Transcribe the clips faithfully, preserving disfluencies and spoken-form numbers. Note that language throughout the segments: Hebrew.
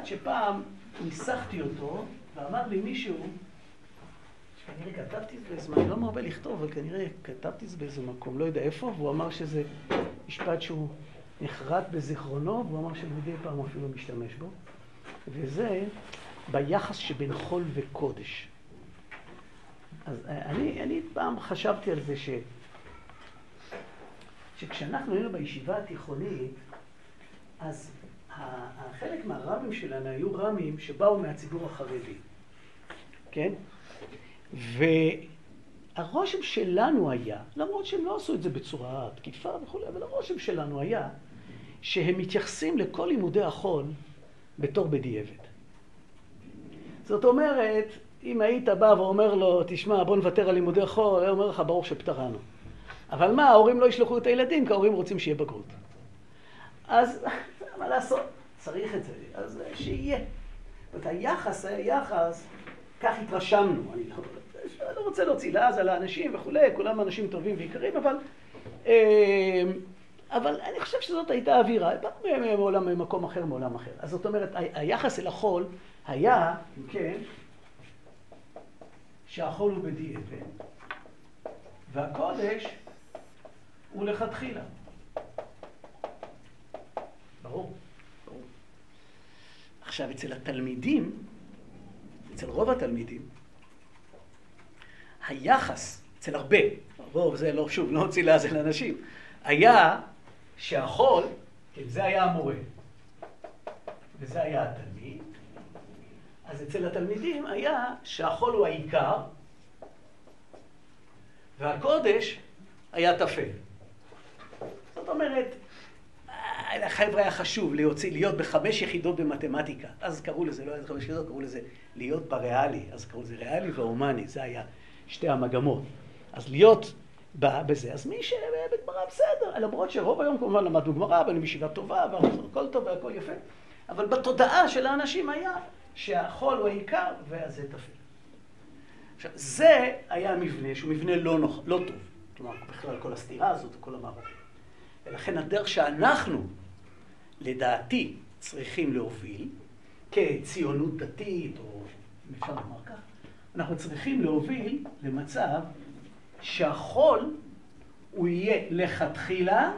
משפט שפעם ניסחתי אותו, ואמר לי מישהו, שכנראה כתבתי את זה באיזה, אני לא מרבה לכתוב, אבל כנראה כתבתי את זה באיזה מקום, לא יודע איפה, והוא אמר שזה משפט שהוא נחרט בזיכרונו, והוא אמר שמדי פעם הוא אפילו משתמש בו, וזה ביחס שבין חול וקודש. אז אני, אני פעם חשבתי על זה ש... שכשאנחנו היינו בישיבה התיכונית, אז החלק מהרמים שלנו היו רמים שבאו מהציבור החרדי, כן? והרושם שלנו היה, למרות שהם לא עשו את זה בצורה תקיפה וכו', אבל הרושם שלנו היה שהם מתייחסים לכל לימודי החול בתור בדיעבד. זאת אומרת, אם היית בא ואומר לו, תשמע, בוא נוותר על לימודי החול, הוא אומר לך, ברור שפטרנו. אבל מה, ההורים לא ישלחו את הילדים, כי ההורים רוצים שיהיה בגרות. אז מה לעשות? צריך את זה, אז שיהיה. ואת היחס, היחס, כך התרשמנו. אני לא, לא רוצה להוציא לעז על האנשים וכו', כולם אנשים טובים ויקרים, אבל, אבל אני חושב שזאת הייתה אווירה, מעולם, ממקום אחר, מעולם אחר. אז זאת אומרת, היחס אל החול היה, אם כן, שהחול הוא בדיעבד, והקודש הוא לכתחילה. ברור, ברור. עכשיו, אצל התלמידים, אצל רוב התלמידים, היחס, אצל הרבה, רוב זה לא, שוב, לא הוציא לעז על אנשים, היה שהחול, כן, זה היה המורה, וזה היה התלמיד, אז אצל התלמידים היה שהחול הוא העיקר, והקודש היה תפל. זאת אומרת, לחבר'ה היה חשוב להוציא, להיות בחמש יחידות במתמטיקה. אז קראו לזה, לא היה חמש יחידות, קראו לזה להיות בריאלי. אז קראו לזה ריאלי והומני, זה היה שתי המגמות. אז להיות בזה, אז מי שבגמרא בסדר, למרות שרוב היום כמובן למדנו גמרא, ואני בישיבה טובה, והכל טוב והכל יפה. אבל בתודעה של האנשים היה שהחול הוא העיקר, וזה תפל. עכשיו, זה היה המבנה, שהוא מבנה לא, נוח, לא טוב. כלומר, בכלל כל הסתירה הזאת וכל המערכת. ולכן הדרך שאנחנו, לדעתי, צריכים להוביל, כציונות דתית, או אם אפשר לומר כך, אנחנו צריכים להוביל למצב שהחול הוא יהיה לכתחילה,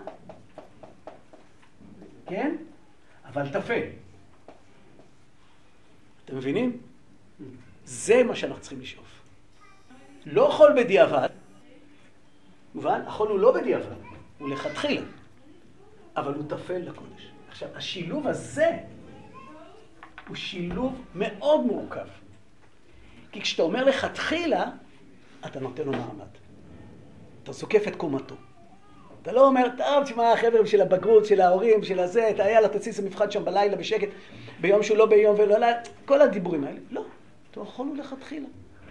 כן? אבל תפל. אתם מבינים? זה מה שאנחנו צריכים לשאוף. לא חול בדיעבד, מובן? החול הוא לא בדיעבד, הוא לכתחילה, אבל הוא תפל לקודש. עכשיו, השילוב הזה הוא שילוב מאוד מורכב. כי כשאתה אומר לכתחילה, אתה נותן לו מעמד. אתה זוקף את קומתו. אתה לא אומר, טוב, תשמע, החבר'ה של הבגרות, של ההורים, של הזה, אתה יאללה, תציץ המבחן שם בלילה בשקט, ביום שהוא לא ביום ולא לילה, כל הדיבורים האלה. לא, אתה יכול הוא לכתחילה.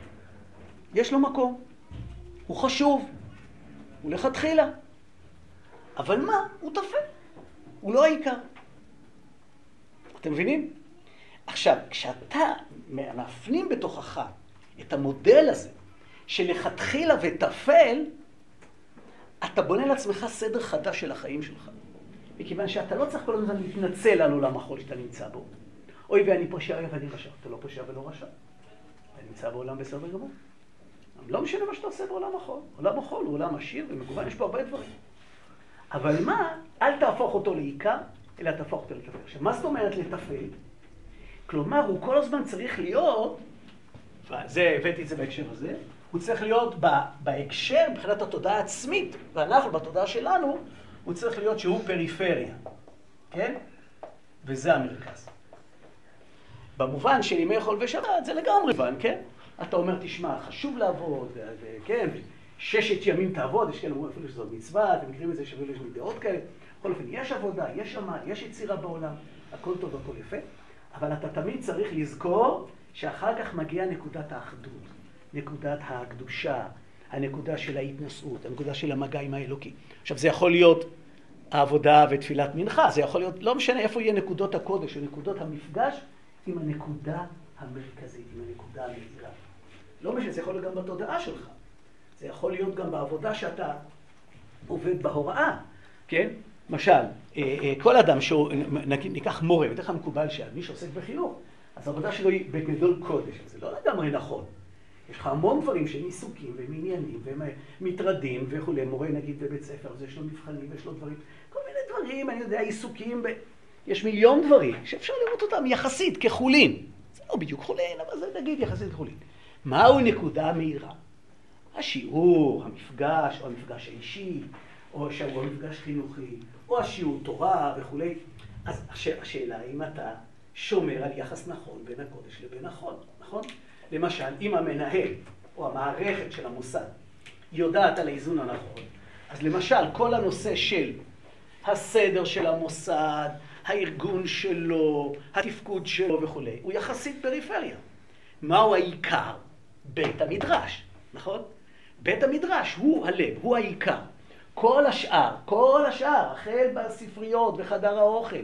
יש לו מקום. הוא חשוב. הוא לכתחילה. אבל מה? הוא תפל. הוא לא העיקר. אתם מבינים? עכשיו, כשאתה מפנים בתוכך את המודל הזה של לכתחילה ותפל, אתה בונה לעצמך סדר חדש של החיים שלך. מכיוון שאתה לא צריך כל הזמן להתנצל על עולם החול שאתה נמצא בו. אוי, ואני פושע, אוי, ואני רשע. אתה לא פושע ולא רשע. אתה נמצא בעולם בסדר גמור. לא משנה מה שאתה עושה בעולם החול. עולם החול הוא עולם עשיר ומגוון, יש פה הרבה דברים. אבל מה? אל תהפוך אותו לעיקר, אלא תהפוך אותו לתפל. עכשיו, מה זאת אומרת לתפל? כלומר, הוא כל הזמן צריך להיות, וזה, הבאתי את זה בהקשר הזה, הוא צריך להיות בהקשר מבחינת התודעה העצמית, ואנחנו בתודעה שלנו, הוא צריך להיות שהוא פריפריה, כן? וזה המרכז. במובן של ימי חול ושבת, זה לגמרי מובן, כן? אתה אומר, תשמע, חשוב לעבוד, כן? ששת ימים תעבוד, יש כאלה אומרים אפילו שזאת מצווה, אתם מכירים את זה שווה לשמי דעות כאלה. בכל אופן, יש עבודה, יש עמל, יש יצירה בעולם, הכל טוב והכל יפה, אבל אתה תמיד צריך לזכור שאחר כך מגיעה נקודת האחדות, נקודת הקדושה, הנקודה של ההתנשאות, הנקודה של המגע עם האלוקי. עכשיו, זה יכול להיות העבודה ותפילת מנחה, זה יכול להיות, לא משנה איפה יהיה נקודות הקודש, או נקודות המפגש עם הנקודה המרכזית, עם הנקודה המאירה. לא משנה, זה יכול להיות גם בתודעה שלך. זה יכול להיות גם בעבודה שאתה עובד בהוראה, כן? למשל, כל אדם שהוא, ניקח מורה, בדרך כלל מקובל שמי שעוסק בחינוך, אז העבודה שלו היא בגדול קודש, זה לא לגמרי נכון. יש לך המון דברים שהם עיסוקים והם עניינים והם מטרדים וכולי, מורה נגיד בבית ספר, אז יש לו מבחנים ויש לו דברים, כל מיני דברים, אני יודע, עיסוקים, ב... יש מיליון דברים שאפשר לראות אותם יחסית כחולין. זה לא בדיוק חולין, אבל זה נגיד יחסית כחולין. מהו נקודה מהירה? השיעור, המפגש, או המפגש האישי, או שהוא המפגש חינוכי, או השיעור תורה וכולי. אז השאלה היא אם אתה שומר על יחס נכון בין הקודש לבין החול, נכון? למשל, אם המנהל או המערכת של המוסד יודעת על האיזון הנכון, אז למשל, כל הנושא של הסדר של המוסד, הארגון שלו, התפקוד שלו וכולי, הוא יחסית פריפריה. מהו העיקר? בית המדרש, נכון? בית המדרש הוא הלב, הוא העיקר. כל השאר, כל השאר, החל בספריות וחדר האוכל,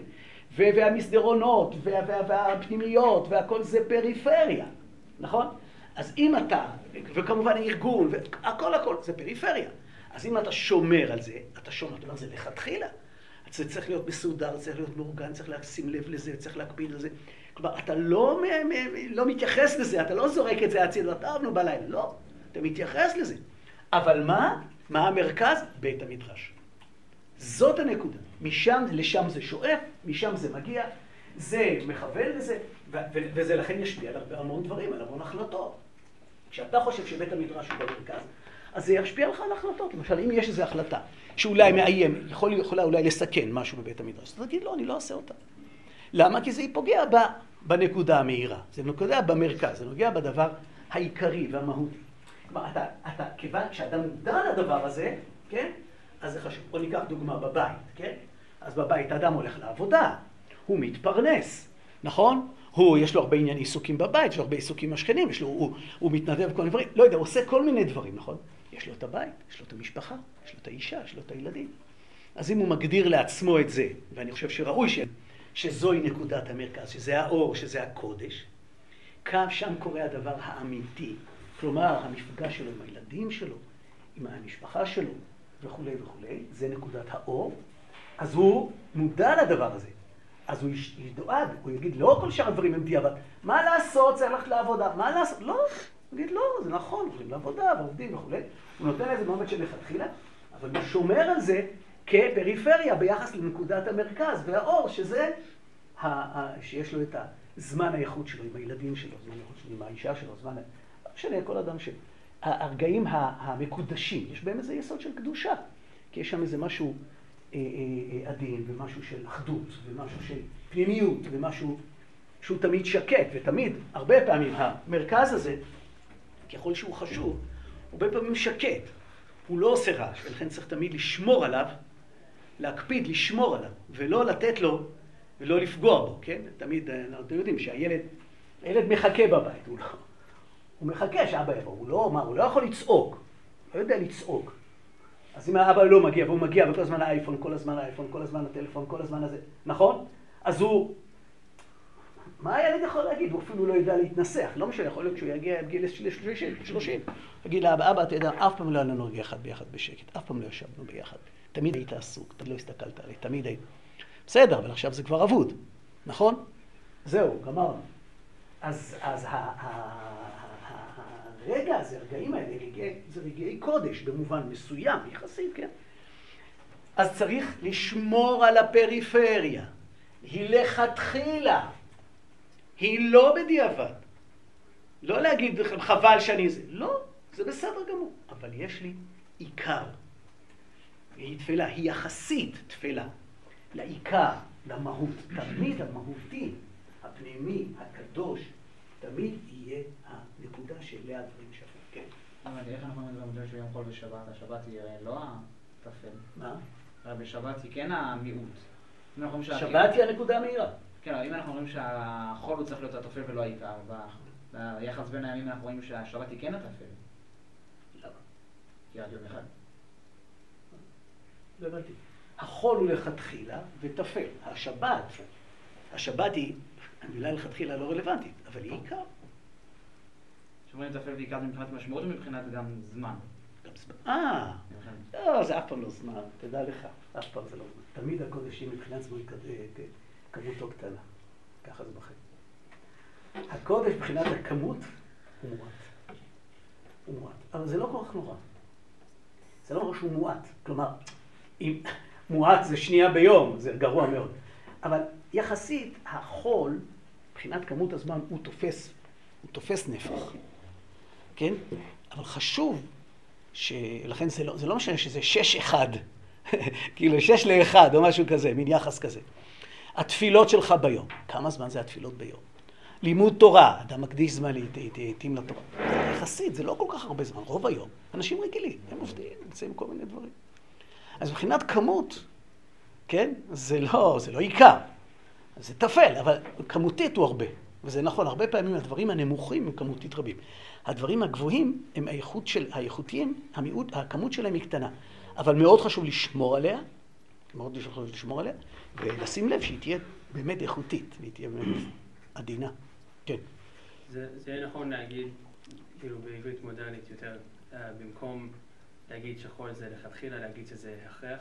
והמסדרונות והפנימיות והכל זה פריפריה, נכון? אז אם אתה, וכמובן הארגון, והכל הכל זה פריפריה. אז אם אתה שומר על זה, אתה שומר, אתה אומר, זה לכתחילה. זה צריך להיות מסודר, צריך להיות מאורגן, צריך לשים לב לזה, צריך להקפיד לזה. כלומר, אתה לא, לא מתייחס לזה, אתה לא זורק את זה הצידה, אתה אבנו בלילה, לא, אתה מתייחס לזה. אבל מה? מה המרכז? בית המדרש. זאת הנקודה. משם, לשם זה שואף, משם זה מגיע, זה מכוון לזה, ו- ו- וזה לכן ישפיע על הרבה המון דברים, על המון החלטות. כשאתה חושב שבית המדרש הוא במרכז, אז זה ישפיע לך על החלטות. למשל, אם יש איזו החלטה שאולי מאיים, יכול, יכולה אולי לסכן משהו בבית המדרש, אז תגיד, לא, אני לא אעשה אותה. למה? כי זה פוגע ב- בנקודה המהירה. זה נוגע במרכז, זה נוגע בדבר העיקרי והמהותי. כלומר, אתה, אתה, כיוון שאדם מודע לדבר הזה, כן? אז זה חשוב. בוא ניקח דוגמה בבית, כן? אז בבית האדם הולך לעבודה, הוא מתפרנס, נכון? הוא, יש לו הרבה עניין עיסוקים בבית, יש לו הרבה עיסוקים השכנים, יש לו, הוא, הוא מתנדב כל מיני דברים, לא יודע, הוא עושה כל מיני דברים, נכון? יש לו את הבית, יש לו את המשפחה, יש לו את האישה, יש לו את הילדים. אז אם הוא מגדיר לעצמו את זה, ואני חושב שראוי ש, שזוהי נקודת המרכז, שזה האור, שזה הקודש, כאן שם קורה הדבר האמיתי. כלומר, המפגש שלו עם הילדים שלו, עם המשפחה שלו, וכו' וכו', זה נקודת האור. אז הוא מודע לדבר הזה. אז הוא ידועד, הוא יגיד, לא כל שאר הדברים הם דיעבד. מה לעשות? צריך ללכת לעבודה. מה לעשות? לא. הוא יגיד, לא, זה נכון, הולכים לעבודה ועובדים וכו'. הוא נותן איזה מעמד של לכתחילה, אבל הוא שומר על זה כפריפריה ביחס לנקודת המרכז והאור, שזה, ה- ה- שיש לו את הזמן האיכות שלו עם הילדים שלו, זמן האיכות שלו עם האישה שלו, זמן... לא משנה, כל אדם ש... הרגעים המקודשים, יש בהם איזה יסוד של קדושה, כי יש שם איזה משהו עדין, ומשהו של אחדות, ומשהו של פנימיות, ומשהו שהוא תמיד שקט, ותמיד, הרבה פעמים, המרכז הזה, ככל שהוא חשוב, הוא הרבה פעמים שקט, הוא לא עושה רעש, ולכן צריך תמיד לשמור עליו, להקפיד לשמור עליו, ולא לתת לו, ולא לפגוע בו, כן? תמיד, אנחנו יודעים שהילד, הילד מחכה בבית, הוא לא... הוא מחכה שאבא יבוא, הוא לא, מה, הוא לא יכול לצעוק, הוא לא יודע לצעוק. אז אם האבא לא מגיע, והוא מגיע, וכל הזמן האייפון, כל הזמן האייפון, כל הזמן הטלפון, כל הזמן הזה, נכון? אז הוא... מה הילד יכול להגיד? הוא אפילו לא יודע להתנסח, לא משנה, יכול להיות שהוא יגיע בגיל שלושים, יגיד לאבא, אבא, אתה יודע, אף פעם לא היה לנו רגע אחד ביחד בשקט, אף פעם לא ישבנו ביחד, תמיד היית עסוק, תמיד לא הסתכלת עלי, תמיד היית... בסדר, אבל עכשיו זה כבר אבוד, נכון? זהו, גמרנו. אז, אז ה... הרגע הזה, הרגעים האלה, רגעי, זה רגעי קודש במובן מסוים, יחסית, כן? אז צריך לשמור על הפריפריה. היא לכתחילה. היא לא בדיעבד. לא להגיד חבל שאני זה. לא, זה בסדר גמור. אבל יש לי עיקר. היא תפילה, היא יחסית תפילה. לעיקר, למהות. תמיד המהותי, הפנימי, הקדוש, תמיד יהיה הנקודה שאליה הדברים שווים. כן. אבל איך אנחנו אומרים במודל של יום חול בשבת? השבת היא לא הטפל. מה? אבל בשבת היא כן המיעוט. שבת היא הנקודה המהירה. כן, אבל אם אנחנו אומרים שהחול הוא צריך להיות הטפל ולא העיקר, ביחס בין הימים אנחנו רואים שהשבת היא כן הטפל. למה? כי עד יום אחד. לא הבנתי. החול הוא לכתחילה וטפל. השבת, השבת היא, המילה לכתחילה לא רלוונטית, אבל היא עיקר. שאומרים טפל ועיקר זה מבחינת משמעות או מבחינת גם זמן? גם זמן. אה, לא, זה אף פעם לא זמן, תדע לך. אף פעם זה לא זמן. תמיד הקודשים מבחינת זמן כמותו קטנה. ככה זה בחיים. הקודש מבחינת הכמות הוא מועט. הוא מועט. אבל זה לא כל כך נורא. זה לא משהו מועט. כלומר, אם מועט זה שנייה ביום, זה גרוע מאוד. אבל יחסית, החול, מבחינת כמות הזמן, הוא תופס, הוא תופס נפח. כן? אבל חשוב, שלכן זה לא, זה לא משנה שזה שש אחד. כאילו שש לאחד או משהו כזה, מין יחס כזה. התפילות שלך ביום. כמה זמן זה התפילות ביום? לימוד תורה, אדם מקדיש זמן להתאים לתורה. יחסית, זה לא כל כך הרבה זמן, רוב היום. אנשים רגילים, הם עובדים, נמצאים כל מיני דברים. אז מבחינת כמות, כן? זה לא, זה לא עיקר. זה תפל, אבל כמותית הוא הרבה. וזה נכון, הרבה פעמים הדברים הנמוכים הם כמותית רבים. הדברים הגבוהים הם האיכות של, האיכותיים, המיעוט, הכמות שלהם היא קטנה. אבל מאוד חשוב לשמור עליה, מאוד חשוב לשמור עליה, ולשים לב שהיא תהיה באמת איכותית, והיא תהיה באמת עדינה. כן. זה, זה יהיה נכון להגיד, כאילו בעברית מודרנית יותר, uh, במקום להגיד שחור זה לכתחילה, להגיד שזה הכרח?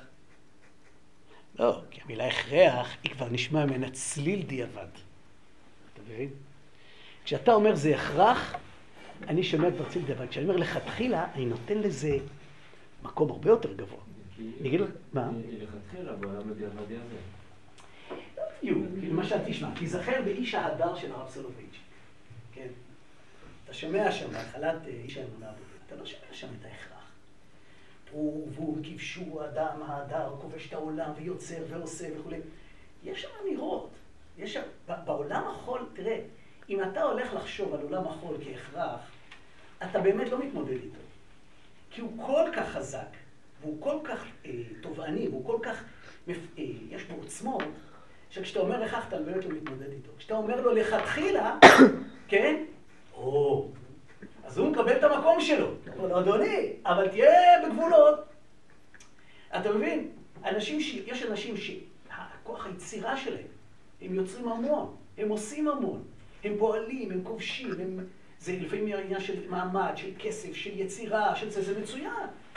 לא, כי המילה הכרח היא כבר נשמע ממנה צליל דיעבד. אתה מבין? כשאתה אומר זה הכרח, אני שומע כבר צליל דיעבד. כשאני אומר לכתחילה, אני נותן לזה מקום הרבה יותר גבוה. אני אגיד לך, מה? לכתחילה, בעולם הדיעבד יעזר. לא בדיוק, למשל תשמע, תיזכר באיש ההדר של הרב סולובייצ'יק. כן? אתה שומע שם, בהתחלת איש האמונה, אתה לא שומע שם את ההכרח. הוא והוא כבשו האדם, ההדר, כובש את העולם ויוצר ועושה וכו'. יש שם אמירות. יש שם, בעולם החול, תראה, אם אתה הולך לחשוב על עולם החול כהכרח, אתה באמת לא מתמודד איתו. כי הוא כל כך חזק, והוא כל כך אה, תובעני, והוא כל כך, אה, יש בו עוצמות, שכשאתה אומר לכך, אתה באמת לא מתמודד איתו. כשאתה אומר לו לכתחילה, כן? או, אז הוא מקבל את המקום שלו. הוא אומר לו, אדוני, אבל תהיה בגבולות. אתה מבין? אנשים ש... יש אנשים שהכוח היצירה שלהם, הם יוצרים המון, הם עושים המון, הם פועלים, הם כובשים, הם... זה לפעמים העניין של מעמד, של כסף, של יצירה, של זה, זה מצוין.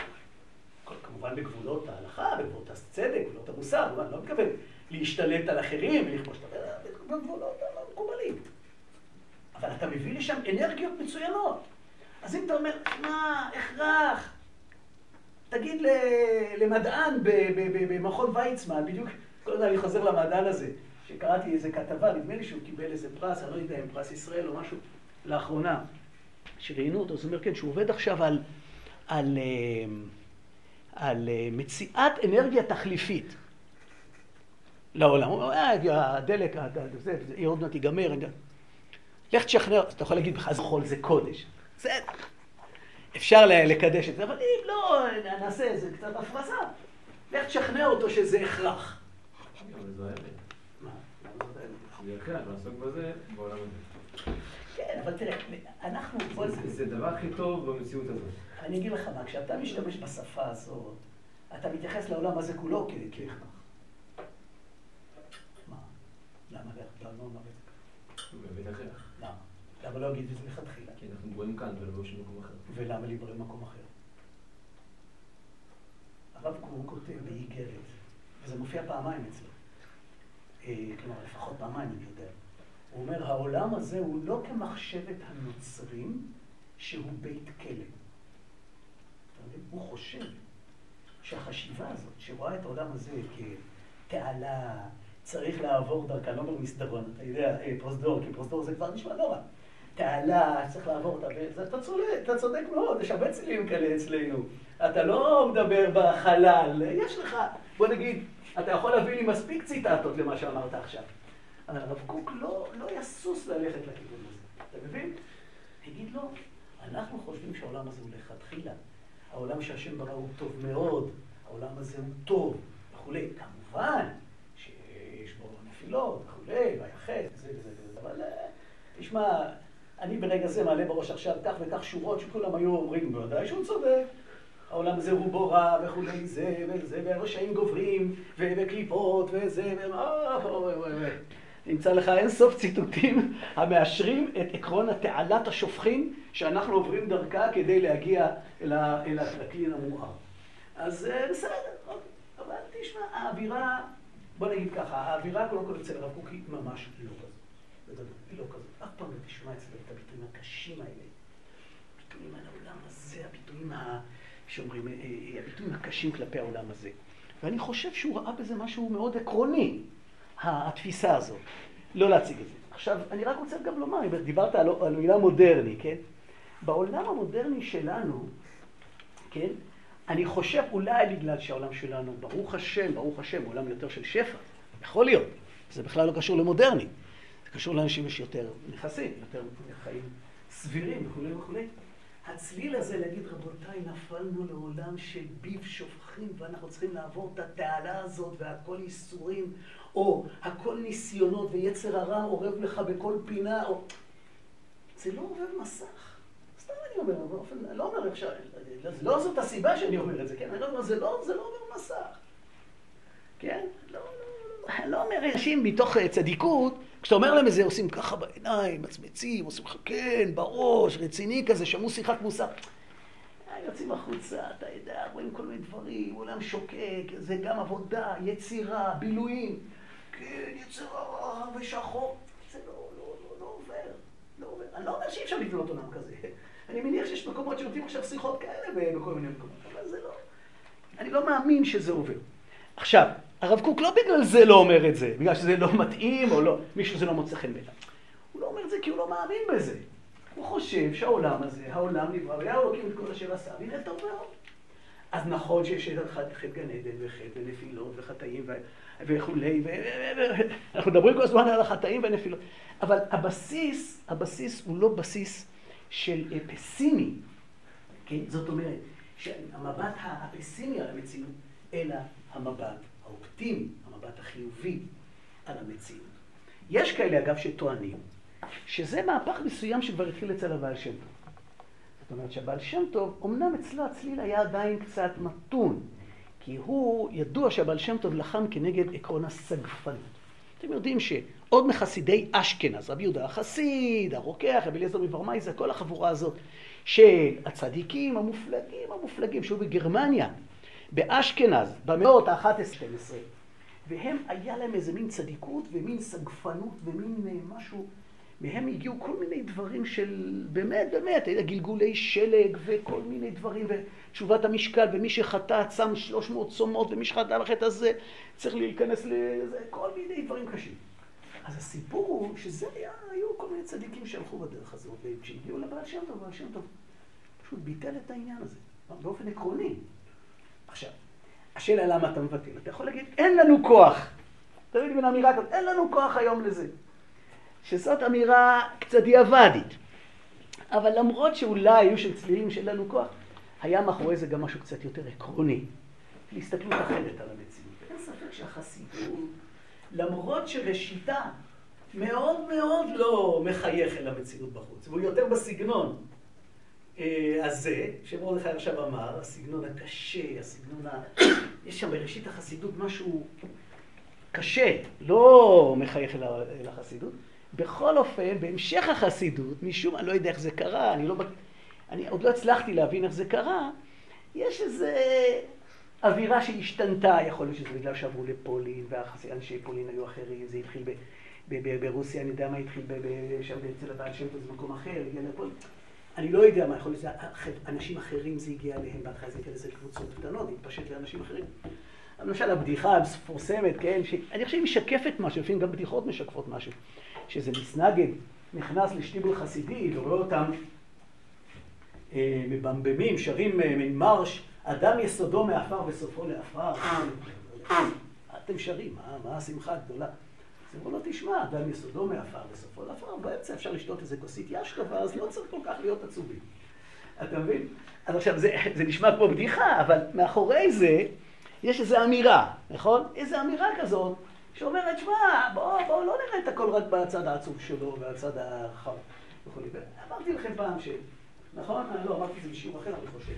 כמובן בגבולות ההלכה, בגבולות הצדק, בגבולות המוסר, אני לא מתכוון להשתלט על אחרים ולכבוש את בגבולות המקובלים. אבל אתה מביא לשם אנרגיות מצוינות. אז אם אתה אומר, מה, הכרח, תגיד למדען במכון ויצמן, בדיוק, כל הזמן אני חוזר למדען הזה, שקראתי איזה כתבה, נדמה לי שהוא קיבל איזה פרס, אני לא יודע אם פרס ישראל או משהו, לאחרונה, שראיינו אותו, זאת אומרת, כן, שהוא עובד עכשיו על, על, על מציאת אנרגיה תחליפית לעולם. הוא אומר, הדלק, זה, זה עוד מעט ייגמר. לך תשכנע, אתה יכול להגיד, אז חול זה קודש. בסדר. אפשר לקדש את זה, אבל אם לא, נעשה איזה קצת הפרזה. לך תשכנע אותו שזה הכרח. אבל זו האמת. מה? למה זאת האמת? זה הכרח, לעסוק בזה בעולם הזה. כן, אבל תראה, אנחנו... זה הדבר הכי טוב במציאות הזאת. אני אגיד לך מה, כשאתה משתמש בשפה הזאת, אתה מתייחס לעולם הזה כולו כהכרח. מה? למה לך? לא אומר את זה. הוא באמת הכרח. למה? למה לא אגיד את זה לכתחילה? כי אנחנו ברואים כאן ולא בשום מקום אחר. ולמה להיברא במקום אחר? הרב קוק כותב באיגרת, וזה מופיע פעמיים אצלו. כלומר, לפחות פעמיים אני יודע. הוא אומר, העולם הזה הוא לא כמחשבת הנוצרים שהוא בית כלא. הוא חושב שהחשיבה הזאת, שרואה את העולם הזה כתעלה, צריך לעבור דרכה, לא אומר מסדרון, אתה יודע, פרוזדור, כי פרוזדור זה כבר נשמע לא רע. תעלה, צריך לעבור אותה, ואתה צודק, אתה צודק מאוד, יש הרבה צלילים כאלה אצלנו. אתה לא מדבר בחלל, יש לך, בוא נגיד, אתה יכול להביא לי מספיק ציטטות למה שאמרת עכשיו. אבל הרב קוק לא, לא יסוס ללכת לכיוון הזה. אתה מבין? תגיד לו, אנחנו חושבים שהעולם הזה הוא לכתחילה. העולם שהשם ברא הוא טוב מאוד, העולם הזה הוא טוב, וכולי. כמובן שיש בו נפילות, וכולי, והיחד, וזה וזה וזה, אבל תשמע, אני ברגע זה מעלה בראש עכשיו כך וכך שורות שכולם היו אומרים, בוודאי שהוא צודק. העולם הזה רובו רע וכולי, זה וזה, והרשעים גוברים, וקליפות וזה, ומה... נמצא לך אין סוף ציטוטים המאשרים את עקרון התעלת השופכין שאנחנו עוברים דרכה כדי להגיע אל הכלי המואר. אז בסדר, אבל תשמע, האווירה בוא נגיד ככה, האווירה קודם כל אצל הרב קוק היא ממש לא כזאת. היא לא כזאת. אף פעם לא תשמע אצלו את הביטויים הקשים האלה. הביטויים על העולם הזה, הביטויים ה... שאומרים, הביטויים הקשים כלפי העולם הזה. ואני חושב שהוא ראה בזה משהו מאוד עקרוני, התפיסה הזאת. לא להציג את זה. עכשיו, אני רק רוצה גם לומר, דיברת על, על מילה מודרני, כן? בעולם המודרני שלנו, כן? אני חושב אולי בגלל שהעולם שלנו, ברוך השם, ברוך השם, עולם יותר של שפע. יכול להיות. זה בכלל לא קשור למודרני. זה קשור לאנשים יש יותר נכסים, יותר חיים סבירים וכו' וכו'. הצליל הזה להגיד, רבותיי, נפלנו לעולם של ביב שופכים ואנחנו צריכים לעבור את התעלה הזאת והכל ייסורים, או הכל ניסיונות ויצר הרע עורב לך בכל פינה, או... זה לא עורב מסך. סתם אני אומר, באופן, אני לא אומר אפשר, לא זאת הסיבה שאני אומר את זה, כן? אני לא אומר, זה לא, זה לא עורב מסך. כן? לא, לא, לא. אני לא אומר אנשים מתוך צדיקות, כשאתה אומר להם איזה, עושים ככה בעיניים, מצמצים, עושים לך כן, בראש, רציני כזה, שמעו שיחת מוסר. יוצאים החוצה, אתה יודע, רואים כל מיני דברים, עולם שוקק, זה גם עבודה, יצירה, בילויים. כן, יצירה ושחור. זה לא, לא, לא, לא עובר, לא עובר. אני לא אומר שאי אפשר לבנות עולם כזה. אני מניח שיש מקומות שנותנים עכשיו שיחות כאלה בכל מיני מקומות, אבל זה לא... אני לא מאמין שזה עובר. עכשיו, הרב קוק לא בגלל זה לא אומר את זה, בגלל שזה לא מתאים או לא, מישהו זה לא מוצא חן בעיניו. הוא לא אומר את זה כי הוא לא מאמין בזה. הוא חושב שהעולם הזה, העולם נברא, והיה אלוקים את כל אשר עשה, והנה טוב מאוד. אז נכון שיש את חטא גן עדן וחטא ונפילות וחטאים וכולי, אנחנו מדברים כל הזמן על החטאים והנפילות, אבל הבסיס, הבסיס הוא לא בסיס של פסימי, כן? זאת אומרת, שהמבט הפסימי על המציאות, אלא המבט האופטימי, המבט החיובי על המציאות. יש כאלה אגב שטוענים, שזה מהפך מסוים שכבר התחיל אצל הבעל שם טוב. זאת אומרת שהבעל שם טוב, אמנם אצלו הצליל היה עדיין קצת מתון, כי הוא ידוע שהבעל שם טוב לחם כנגד עקרון הסגפנות. אתם יודעים שעוד מחסידי אשכנז, רבי יהודה החסיד, הרוקח, רבי אליעזר מוורמייזא, כל החבורה הזאת של הצדיקים המופלגים, המופלגים, שהיו בגרמניה, באשכנז, במאות ה-אחת עשרה שתים עשרה. והם, היה להם איזה מין צדיקות ומין סגפנות ומין משהו, מהם הגיעו כל מיני דברים של, באמת, באמת, גלגולי שלג וכל מיני דברים, ותשובת המשקל, ומי שחטא צם שלוש מאות צומות, ומי שחטא בחטא הזה צריך להיכנס לזה, כל מיני דברים קשים. אז הסיפור הוא שזה היה, היו כל מיני צדיקים שהלכו בדרך הזאת, וכשהגיעו לבעל שם טוב, בעל שם טוב פשוט ביטל את העניין הזה, באופן עקרוני. עכשיו, השאלה למה אתה מבטל? אתה יכול להגיד, אין לנו כוח. תראי בין אמירה כזאת, אין לנו כוח היום לזה. שזאת אמירה קצת דיעבדית. אבל למרות שאולי היו של צלילים שאין לנו כוח, היה מאחורי זה גם משהו קצת יותר עקרוני. להסתכלות אחרת על המציאות. אין ספק שהחסידות, למרות שראשיתה מאוד מאוד לא מחייך אל המציאות בחוץ, והוא יותר בסגנון הזה, שמרדכי עכשיו אמר, הסגנון הקשה, הסגנון ה... יש שם בראשית החסידות משהו קשה, לא מחייך אל החסידות. בכל אופן, בהמשך החסידות, משום, אני לא יודע איך זה קרה, אני, לא... אני עוד לא הצלחתי להבין איך זה קרה, יש איזו אווירה שהשתנתה, יכול להיות שזה בגלל שעברו לפולין, ואנשי פולין היו אחרים, זה התחיל ב... ב... ב... ברוסיה, אני יודע מה התחיל ב... ב... שם אצל הבעל שם טוב, זה מקום אחר, הגיע לפולין. אני לא יודע מה, יכול להיות שאנשים אחרים זה הגיע אליהם, בהתחלה זה הגיע לזה קבוצות קטנות, התפשט לאנשים אחרים. למשל, הבדיחה המפורסמת, כן, שאני חושב שהיא משקפת משהו, לפעמים גם בדיחות משקפות משהו, שזה מסנגד, נכנס לשטיבל חסידי, ורואה אותם אה, מבמבמים, שרים אה, מן מרש, אדם יסודו מאפר וסופו לאפר. אתם שרים, מה, מה השמחה הגדולה? אז אמרו לו, תשמע, אדם יסודו מאפר וסופו לאפר, באמצע אפשר לשתות איזה כוסית ישקה, אז לא צריך כל כך להיות עצובים. אתה מבין? אז עכשיו, זה, זה נשמע כמו בדיחה, אבל מאחורי זה, יש איזו אמירה, נכון? איזו אמירה כזאת, שאומרת, שמע, בואו בוא, לא נראה את הכל רק בצד העצוב שלו, והצד החם וכו'. אמרתי לכם פעם ש... נכון? אני לא אמרתי את זה בשיעור אחר, אני חושב.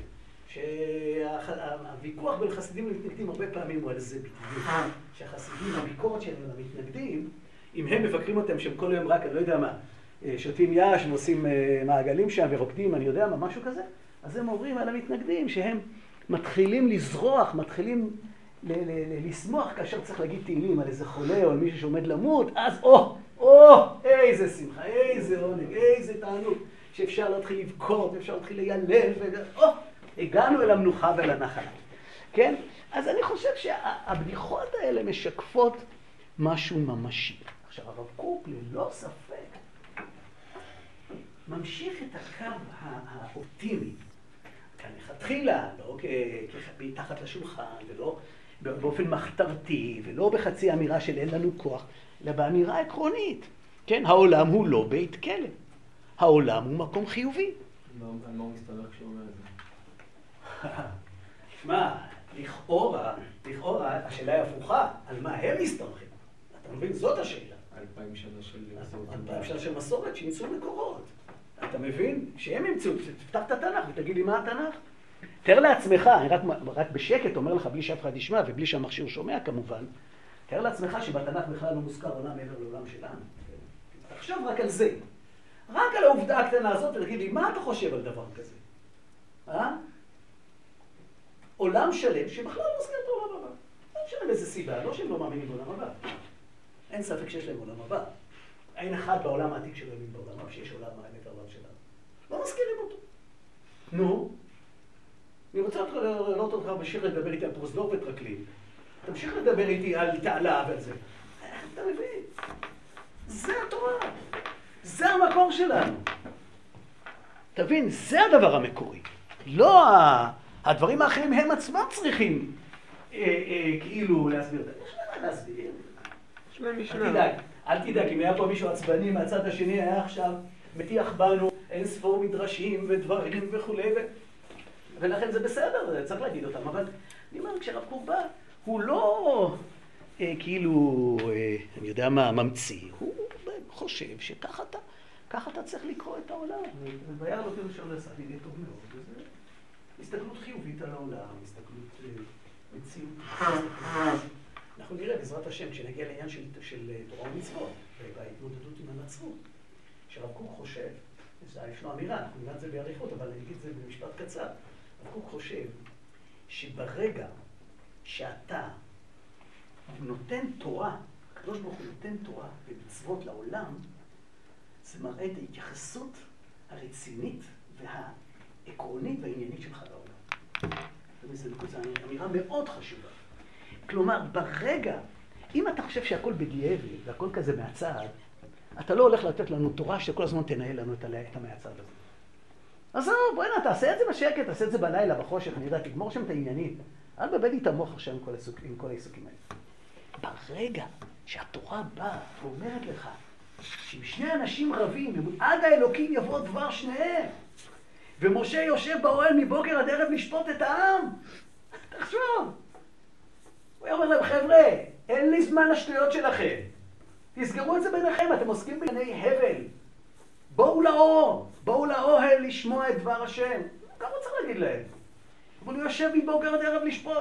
שהוויכוח בין חסידים למתנגדים הרבה פעמים הוא על זה בדיוק. שהחסידים, הביקורת שלהם למתנגדים, אם הם מבקרים אותם שהם כל היום רק, אני לא יודע מה, שותים יש ועושים מעגלים שם ורוקדים, אני יודע מה, משהו כזה, אז הם אומרים על המתנגדים שהם מתחילים לזרוח, מתחילים לשמוח כאשר צריך להגיד תהילים על איזה חולה או על מישהו שעומד למות, אז או, או, איזה שמחה, איזה עונג, איזה תענוג, שאפשר להתחיל לבכות, אפשר להתחיל ליילל, או, הגענו אל המנוחה ואל הנחלה. כן? אז אני חושב שהבדיחות האלה משקפות משהו ממשי. עכשיו, הרב קוק, ללא ספק, ממשיך את הקו האופטימי. כאן לכתחילה, לא מתחת לשולחן, ולא באופן מחתרתי, ולא בחצי אמירה של אין לנו כוח, אלא באמירה עקרונית. כן? העולם הוא לא בית כלא. העולם הוא מקום חיובי. על מה הוא מסתמך כשהוא אומר את זה? תשמע, לכאורה, לכאורה, השאלה היא הפוכה. על מה הם מסתמכים? אתה מבין? זאת השאלה. אלפיים שנה של מסורת. אלפיים שנה של מסורת שימצאו מקורות. אתה מבין? שהם ימצאו, תפתח את התנ"ך ותגיד לי מה התנ"ך. תאר לעצמך, אני רק, רק בשקט אומר לך, בלי שאף אחד ישמע ובלי שהמכשיר שומע כמובן, תאר לעצמך שבתנ"ך בכלל לא מוזכר עולם מעבר לעולם שלנו. תחשוב רק על זה. רק על העובדה הקטנה הזאת ותגיד לי, מה אתה חושב על דבר כזה? אה? עולם שלם שבכלל לא מוזכר את העולם הבא. לא משנה איזה סיבה, לא שהם לא מאמינים בעולם הבא. אין ספק שיש להם עולם הבא. אין אחד בעולם העתיק שלא מאמין בעולם הבא, שיש עולם מעבר לעולם שלנו. לא מזכירים אותו. נו, אני רוצה לראות אותך בשיר לדבר איתי על פרוזדור וטרקלין. תמשיך לדבר איתי על תעלה ועל זה. איך אתה מבין? זה התורה. זה המקור שלנו. תבין, זה הדבר המקורי. לא הדברים האחרים הם עצמם צריכים אה, אה, כאילו להסביר. יש להם מה להסביר. יש להם משנה. אל תדאג, אל תדאג, אם היה פה מישהו עצבני מהצד השני, היה עכשיו מטיח בנו אין ספור מדרשים ודברים וכו' ו... ולכן זה בסדר, צריך להגיד אותם. אבל אני אומר, כשרב קוק בא, הוא לא אה, כאילו, אה, אני יודע מה, ממציא. הוא חושב שככה אתה, ככה אתה צריך לקרוא את העולם. וירא אלוקים אשר נעשה בידי טוב מאוד. וזה הסתכלות חיובית על העולם, הסתכלות אה, מציאות. אנחנו נראה בעזרת השם, כשנגיע לעניין של, של תורה ומצוות, וההתמודדות עם הנצרות, שרב קוק חושב, יש לו אמירה, אנחנו נראה את זה בעריכות, אבל אני אגיד את זה במשפט קצר. רב קוק חושב שברגע שאתה נותן תורה, הקדוש ברוך הוא נותן תורה ומצוות לעולם, זה מראה את ההתייחסות הרצינית והעקרונית והעניינית שלך לעולם. זו אמירה מאוד חשובה. כלומר, ברגע, אם אתה חושב שהכל בדיעבד והכל כזה מהצד, אתה לא הולך לתת לנו תורה שכל הזמן תנהל לנו את המהצד הזה. אז זהו, בואי נה, תעשה את זה בשקט, תעשה את זה בלילה, בחושך, אני יודע, תגמור שם את העניינים. אל תבלבל לי את המוח עכשיו עם כל, העיסוק, עם כל העיסוקים האלה. ברגע שהתורה באה ואומרת לך שאם שני אנשים רבים, עד האלוקים יבוא דבר שניהם, ומשה יושב באוהל מבוקר עד ערב לשפוט את העם, תחשוב. הוא אומר להם, חבר'ה, אין לי זמן לשטויות שלכם. תסגרו את זה ביניכם, אתם עוסקים בענייני הבל. בואו לאור, בואו לאוהל לשמוע את דבר השם. כמה הוא צריך להגיד להם? אבל הוא יושב מבוקר עד ערב לשפוט.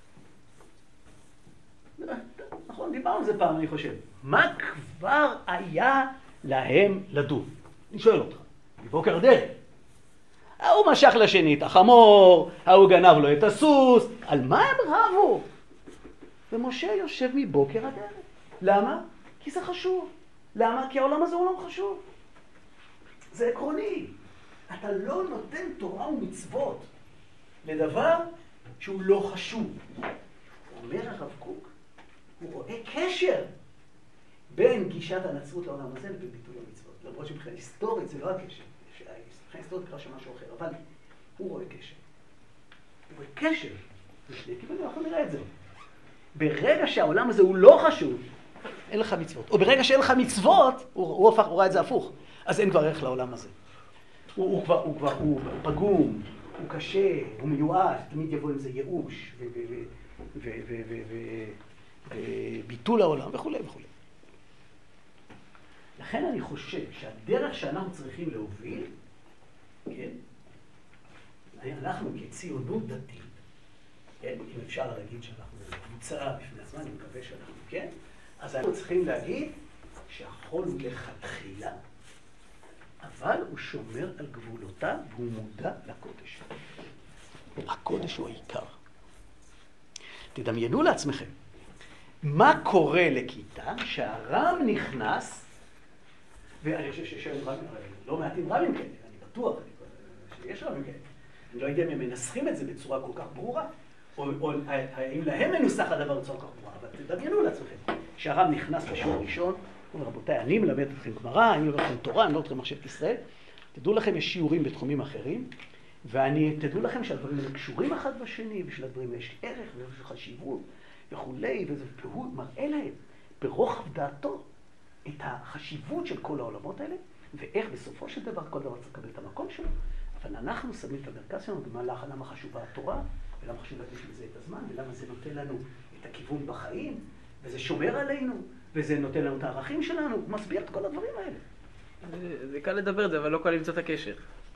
נכון, דיברנו על זה פעם, אני חושב. מה כבר היה להם לדון? אני שואל אותך, מבוקר עד ערב. ההוא משך לשני את החמור, ההוא גנב לו את הסוס, על מה הם רבו? ומשה יושב מבוקר עד ערב. למה? כי זה חשוב. למה? כי העולם הזה הוא לא חשוב. זה עקרוני. אתה לא נותן תורה ומצוות לדבר שהוא לא חשוב. אומר הרב קוק, הוא רואה קשר בין גישת הנצרות לעולם הזה לבין ביטול המצוות. למרות שבכלל היסטורית זה לא הקשר. מבחינה היסטורית קרה שמשהו אחר, אבל הוא רואה קשר. הוא רואה קשר. זה שני כיוונים, אנחנו נראה את זה. ברגע שהעולם הזה הוא לא חשוב, אין לך מצוות. או ברגע שאין לך מצוות, הוא, הוא הפך, הוא ראה את זה הפוך. אז אין כבר ערך לעולם הזה. הוא, הוא כבר, הוא כבר, הוא פגום, הוא קשה, הוא מיואש, תמיד יבוא עם זה ייאוש, וביטול העולם וכו' וכו'. לכן אני חושב שהדרך שאנחנו צריכים להוביל, כן, אנחנו כציונות דתית, כן, אם אפשר להגיד שאנחנו קבוצה בפני הזמן, אני מקווה שאנחנו כן, אז אנחנו צריכים להגיד שהחול הוא לכתחילה, אבל הוא שומר על גבולותיו והוא מודע לקודש. הקודש הוא העיקר. תדמיינו לעצמכם. מה קורה לכיתה שהרם נכנס, ואני חושב שיש לא מעטים רמים כאלה, אני בטוח שיש רמים כאלה. אני לא יודע אם הם מנסחים את זה בצורה כל כך ברורה, או, או האם להם מנוסח הדבר בצורה כל כך ברורה, אבל תדמיינו לעצמכם. שהרם נכנס לשיעור הראשון, אומר, רבותיי, אני מלמד אתכם גמרא, אני מלמד אתכם תורה, אני מלמד אתכם מחשבת ישראל. תדעו לכם, יש שיעורים בתחומים אחרים, ואני, תדעו לכם שהדברים האלה קשורים אחד בשני, ושל הדברים האלה יש ערך ויש חשיבות וכולי, וזה פירוט מראה להם ברוחב דעתו את החשיבות של כל העולמות האלה, ואיך בסופו של דבר כל דבר צריך לקבל את המקום שלו. אבל אנחנו שמים את המרכז שלנו במהלך למה חשובה התורה, ולמה חשוב להקדיש לזה את הזמן, ולמה זה נותן לנו את הכיוון בחיים, וזה שומר עלינו, וזה נותן לנו את הערכים שלנו, הוא מסביר את כל הדברים האלה. זה, זה קל לדבר את זה, אבל לא קל למצוא את הקשר.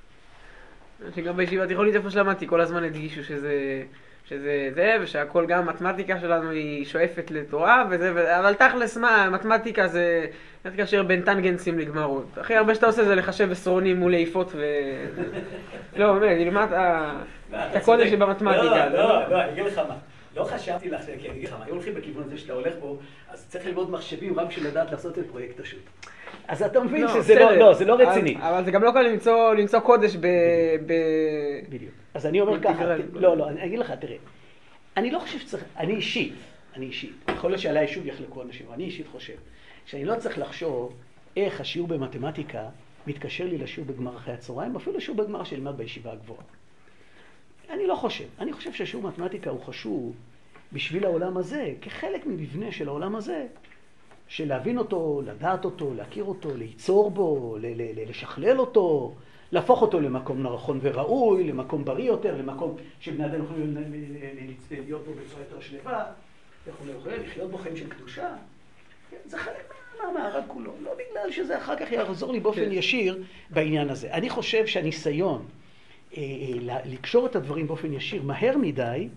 שגם בישיבה התיכונית איפה שלמדתי, כל הזמן הדגישו שזה, שזה זה, ושהכל גם מתמטיקה שלנו היא שואפת לתורה, וזה, ו... אבל תכלס מה, מתמטיקה זה מתקשר בין טנגנסים לגמרות. הכי הרבה שאתה עושה זה לחשב עשרונים מול להיפות ו... לא, באמת, תלמד את הקודש שבמתמטיקה. לא, לא, לא, אני אגיד לך מה. לא חשבתי לך, כי אני אגיד לך מה, אם הולכים בכיוון הזה שאתה הולך בו, אז צריך ללמוד מחשבים רק בשביל לדעת לעשות את פרויקט השו"ת. אז אתה מבין שזה לא, זה לא רציני. אבל זה גם לא קל למצוא קודש ב... בדיוק. אז אני אומר ככה, לא, לא, אני אגיד לך, תראה, אני לא חושב שצריך, אני אישית, אני אישית, יכול להיות שעליי שוב יחלקו אנשים, אני אישית חושב, שאני לא צריך לחשוב איך השיעור במתמטיקה מתקשר לי לשיעור בגמר אחרי הצהריים, אפילו לשיעור בגמר שלמד בישיבה הגבוהה. אני לא חושב, אני חושב שהשיעור מתמטיקה הוא חשוב בשביל העולם הזה, כחלק ממבנה של העולם הזה, של להבין אותו, לדעת אותו, להכיר אותו, ליצור בו, לשכלל אותו, להפוך אותו למקום נכון וראוי, למקום בריא יותר, למקום שבני אדם יכולים להיות בו בצורה יותר שלווה, יכולים לחיות בו חיים של קדושה. זה חלק מהמארג כולו, לא בגלל שזה אחר כך יעזור לי באופן ישיר בעניין הזה. אני חושב שהניסיון לקשור את הדברים באופן ישיר מהר מדי,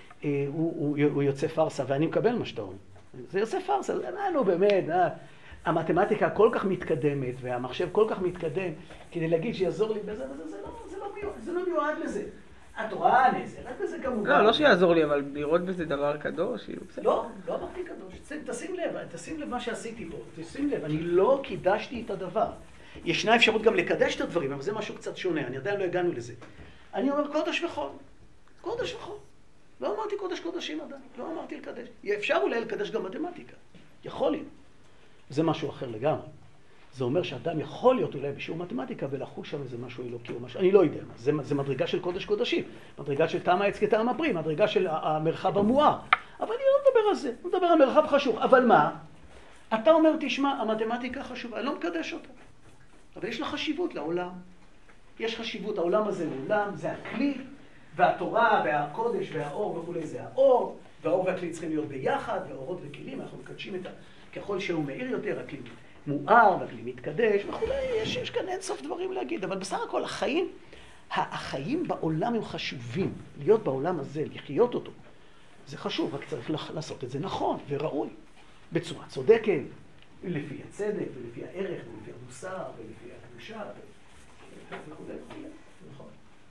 הוא יוצא פרסה, ואני מקבל מה שאתה אומר. זה יוצא פרסה, לנו באמת, המתמטיקה כל כך מתקדמת, והמחשב כל כך מתקדם, כדי להגיד שיעזור לי בזה, זה לא מיועד לזה. התורה נעזרת בזה כמובן. לא, לא שיעזור לי, אבל לראות בזה דבר קדוש, לא, לא אמרתי קדוש. תשים לב, תשים לב מה שעשיתי פה, תשים לב, אני לא קידשתי את הדבר. ישנה אפשרות גם לקדש את הדברים, אבל זה משהו קצת שונה, אני עדיין לא הגענו לזה. אני אומר קודש וחול, קודש וחול. לא אמרתי קודש קודשים עדיין, לא אמרתי לקדש. אפשר אולי לקדש גם מתמטיקה, יכול להיות. זה משהו אחר לגמרי. זה אומר שאדם יכול להיות אולי בשיעור מתמטיקה ולחוש שם איזה משהו אלוקי או משהו, אני לא יודע מה. זה, זה מדרגה של קודש קודשים, מדרגה של טעם העץ כטעם הפרי, מדרגה של המרחב המואר. אבל אני לא מדבר על זה, אני מדבר על מרחב חשוב. אבל מה? אתה אומר, תשמע, המתמטיקה חשובה, אני לא מקדש אותה. אבל יש לה חשיבות לעולם. יש חשיבות, העולם הזה לעולם, זה הכלי, והתורה והקודש והאור וכו' זה האור, והאור והכלי צריכים להיות ביחד, והאורות וכלים, אנחנו מקדשים את ה... ככל שהוא מאיר יותר, הכלי מואר, והכלי מתקדש וכו', יש, יש כאן אין סוף דברים להגיד, אבל בסך הכל החיים, החיים בעולם הם חשובים, להיות בעולם הזה, לחיות אותו, זה חשוב, רק צריך לעשות את זה נכון וראוי, בצורה צודקת, לפי הצדק ולפי הערך ולפי המוסר ולפי הקדושה וכו' וכו'. נכון.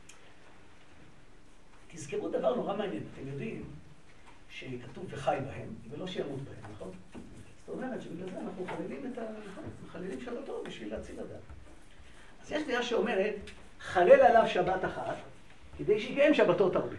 תזכרו דבר נורא מעניין, אתם יודעים שכתוב וחי בהם ולא שימות בהם, נכון? זאת אומרת שבגלל זה אנחנו מחללים את ה... מחללים שבתו בשביל להציל אדם. אז יש דעה שאומרת, חלל עליו שבת אחת, כדי שיקיים שבתות הרבה.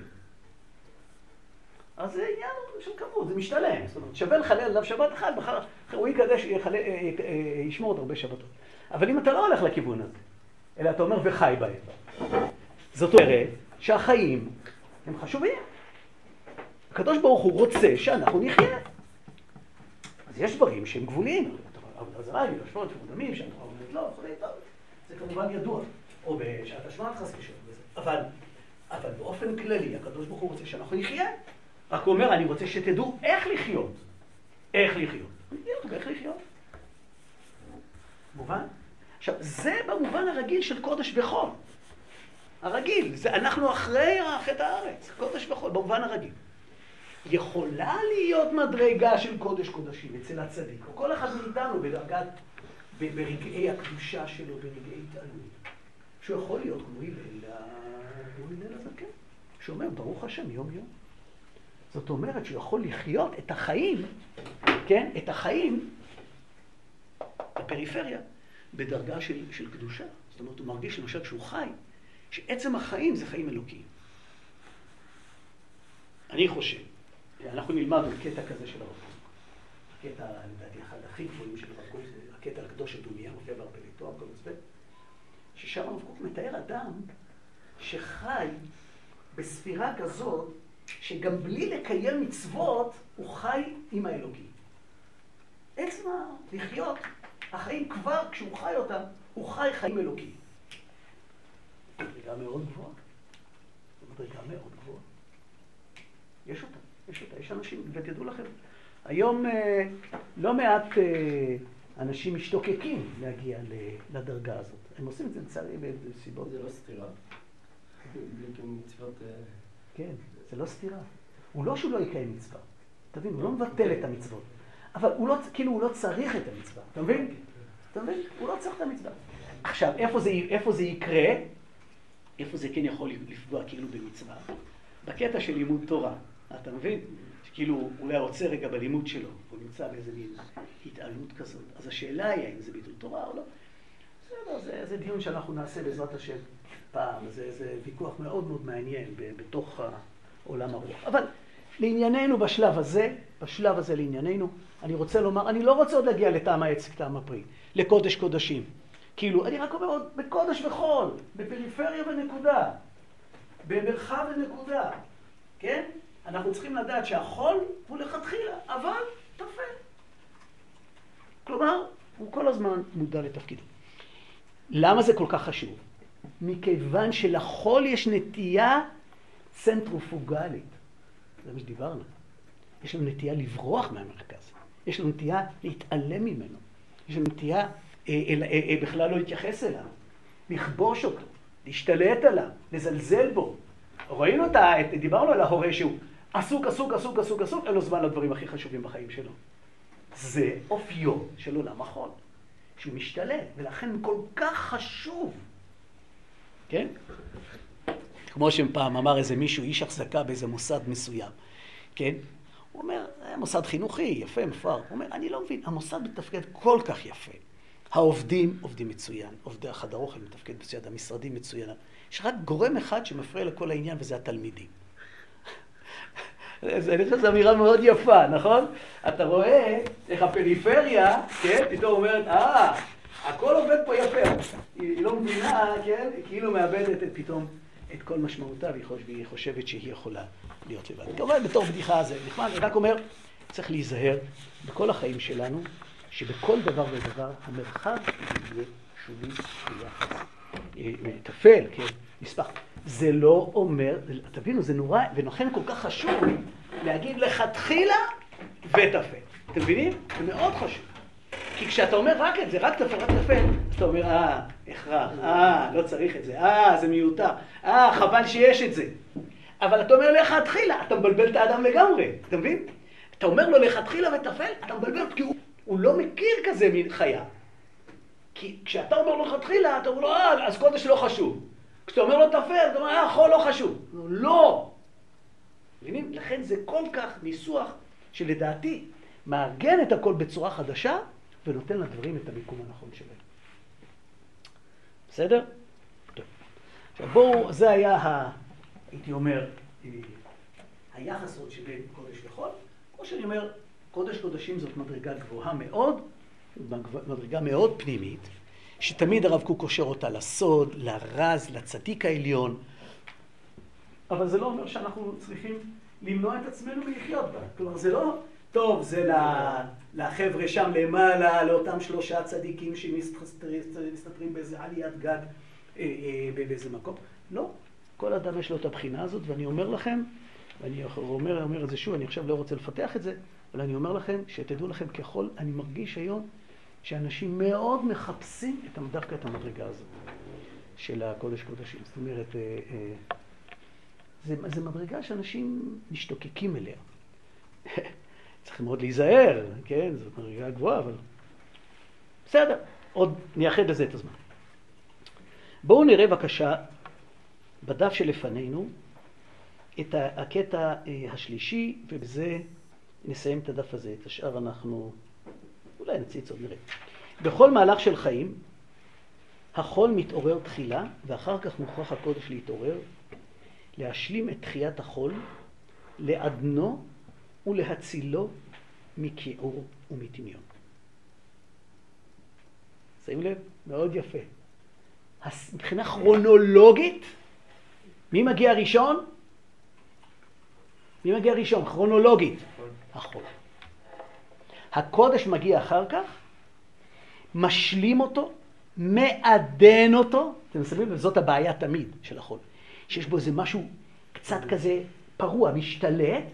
אז זה עניין של כבוד, זה משתלם. זאת אומרת, שווה לחלל עליו שבת אחת, בחר, הוא יקדש, ישמור עוד הרבה שבתות. אבל אם אתה לא הולך לכיוון הזה, אלא אתה אומר וחי בהם. זאת אומרת שהחיים הם חשובים. הקדוש ברוך הוא רוצה שאנחנו נחיה. אז יש דברים שהם גבוליים. אבל זה ראי, לשמות שמודמים, שאנחנו אומרים, לא, זה כמובן ידוע. או בשעת השמעת חס ושלום. אבל, אבל באופן כללי, הקדוש ברוך הוא רוצה שאנחנו נחיה. רק הוא אומר, אני רוצה שתדעו איך לחיות. איך לחיות. אני אגיד לכם, איך לחיות. מובן? עכשיו, זה במובן הרגיל של קודש וחול. הרגיל, זה אנחנו אחרי חטא הארץ, קודש וחול, במובן הרגיל. יכולה להיות מדרגה של קודש קודשים אצל הצדיק, או כל אחד מאיתנו בדרגת, ברגעי הקדושה שלו, ברגעי התעלות, שהוא יכול להיות כמו הלל הזקן, שאומר ברוך השם יום יום. זאת אומרת שהוא יכול לחיות את החיים, כן? את החיים בפריפריה, בדרגה של, של קדושה. זאת אומרת, הוא מרגיש למשל שהוא חי, שעצם החיים זה חיים אלוקיים. אני חושב, אנחנו נלמד על קטע כזה של הרב קוק. הקטע, לדעתי, אחד הכי גבוהים של הרב קוק, זה הקטע הקדוש הדומיה, מופיע בהרבה ליטוב, כל מצווה, ששם הרב קוק מתאר אדם שחי בספירה כזאת, שגם בלי לקיים מצוות, הוא חי עם האלוקים. עצם לחיות, החיים כבר, כשהוא חי אותם, הוא חי חיים אלוקיים. מדרגה מאוד גבוהה. מדרגה מאוד גבוהה. יש אותה, יש אותה, יש אנשים, ותדעו לכם, היום אה, לא מעט אה, אנשים משתוקקים להגיע לדרגה הזאת. הם עושים את זה לצערי בסיבות. זה לא סתירה. בלי מצוות... כן, זה לא סתירה. הוא לא שהוא לא יקיים מצווה. תבין, הוא לא מבטל את המצוות. אבל הוא לא, כאילו הוא לא צריך את המצווה. אתה מבין? אתה מבין? הוא לא צריך את המצווה. עכשיו, איפה זה, איפה זה יקרה? איפה זה כן יכול לפגוע כאילו במצווה? בקטע של לימוד תורה. אתה מבין? שכאילו אולי רוצה רגע בלימוד שלו. הוא נמצא באיזה מין התעלות כזאת. אז השאלה היא האם זה ביטול תורה או לא. בסדר, זה, זה דיון שאנחנו נעשה בעזרת השם פעם. זה, זה ויכוח מאוד מאוד מעניין בתוך עולם הרוח. אבל לענייננו בשלב הזה, בשלב הזה לענייננו, אני רוצה לומר, אני לא רוצה עוד להגיע לטעם העץ וטעם הפרי, לקודש קודשים. כאילו, אני רק אומר עוד בקודש וחול, בפריפריה ונקודה, במרחב ונקודה, כן? אנחנו צריכים לדעת שהחול הוא לכתחילה, אבל תפל. כלומר, הוא כל הזמן מודע לתפקידו. למה זה כל כך חשוב? מכיוון שלחול יש נטייה צנטרופוגלית. זה מה שדיברנו. יש לנו נטייה לברוח מהמרכז. יש לנו נטייה להתעלם ממנו. יש לנו נטייה אה, אה, אה, אה, בכלל לא להתייחס אליו. לכבוש אותו, להשתלט עליו, לזלזל בו. ראינו את ה... דיברנו על ההורה שהוא עסוק, עסוק, עסוק, עסוק, עסוק, אין לו זמן לדברים הכי חשובים בחיים שלו. זה אופיו של עולם החול. שהוא משתלט, ולכן כל כך חשוב. כן? כמו שפעם אמר איזה מישהו, איש החזקה באיזה מוסד מסוים. כן? הוא אומר, זה מוסד חינוכי, יפה, מפואר. הוא אומר, אני לא מבין, המוסד מתפקד כל כך יפה. העובדים עובדים מצוין, עובדי החדר אוכל מתפקד מצוין, המשרדים מצוין. יש רק גורם אחד שמפריע לכל העניין, וזה התלמידים. אני חושב שזו אמירה מאוד יפה, נכון? אתה רואה איך הפריפריה, כן, פתאום אומרת, אה, הכל עובד פה יפה. היא לא מבינה, כן, היא כאילו מאבדת את פתאום את כל משמעותה, והיא חושבת שהיא יכולה להיות לבד. כמובן, בתור בדיחה זה נחמד, אני רק אומר, צריך להיזהר בכל החיים שלנו, שבכל דבר ודבר המרחב יהיה שולי ביחס. תפל, כן, נספח. זה לא אומר, תבינו, זה נורא, ולכן כל כך חשוב להגיד לכתחילה ותפל. אתם מבינים? זה מאוד חשוב. כי כשאתה אומר רק את זה, רק תפל, רק תפל, אתה אומר, אה, הכרח, אה, לא צריך את זה, אה, זה מיותר, אה, חבל שיש את זה. אבל אתה אומר לכתחילה, אתה מבלבל את האדם לגמרי, אתה מבין? אתה אומר לו לכתחילה ותפל, אתה מבלבל, כי הוא, הוא לא מכיר כזה מחיה. כי כשאתה אומר לו לכתחילה, אתה אומר לו, אה, אז קודש לא חשוב. כשאתה אומר לו תפל, אתה אומר, אה, חול לא חשוב. לא. מבינים? לכן זה כל כך ניסוח שלדעתי מארגן את הכל בצורה חדשה, ונותן לדברים את המיקום הנכון שלהם. בסדר? טוב. עכשיו בואו, זה היה, ה, הייתי אומר, היחס עוד שבין קודש וחול. כמו שאני אומר, קודש קודשים זאת מדרגה גבוהה מאוד, מדרגה מאוד פנימית, שתמיד הרב קוק קושר אותה לסוד, לרז, לצדיק העליון. אבל זה לא אומר שאנחנו צריכים למנוע את עצמנו מלחיות בה. כלומר, זה לא טוב, זה לחבר'ה שם למעלה, לאותם שלושה צדיקים שמסתתרים באיזה עליית גג, באיזה מקום. לא, כל אדם יש לו את הבחינה הזאת, ואני אומר לכם, ואני אומר, אומר את זה שוב, אני עכשיו לא רוצה לפתח את זה, אבל אני אומר לכם, שתדעו לכם ככל, אני מרגיש היום שאנשים מאוד מחפשים את דווקא את המדרגה הזאת של הקודש קודשים. זאת אומרת, זה, זה מדרגה שאנשים משתוקקים אליה. צריך מאוד להיזהר, כן? זאת מדרגה גבוהה, אבל בסדר, עוד נייחד לזה את הזמן. בואו נראה בבקשה בדף שלפנינו את הקטע השלישי, ובזה נסיים את הדף הזה. את השאר אנחנו אולי נציץ עוד נראה. בכל מהלך של חיים, החול מתעורר תחילה, ואחר כך מוכרח הקודש להתעורר, להשלים את תחיית החול, לעדנו ולהצילו מכיעור ומתמיון. שימו לב, מאוד יפה. מבחינה כרונולוגית, מי מגיע ראשון? מי מגיע ראשון? כרונולוגית. החול. הקודש מגיע אחר כך, משלים אותו, מעדן אותו. אתם שמים לב, זאת הבעיה תמיד של החול. שיש בו איזה משהו קצת כזה פרוע, משתלט,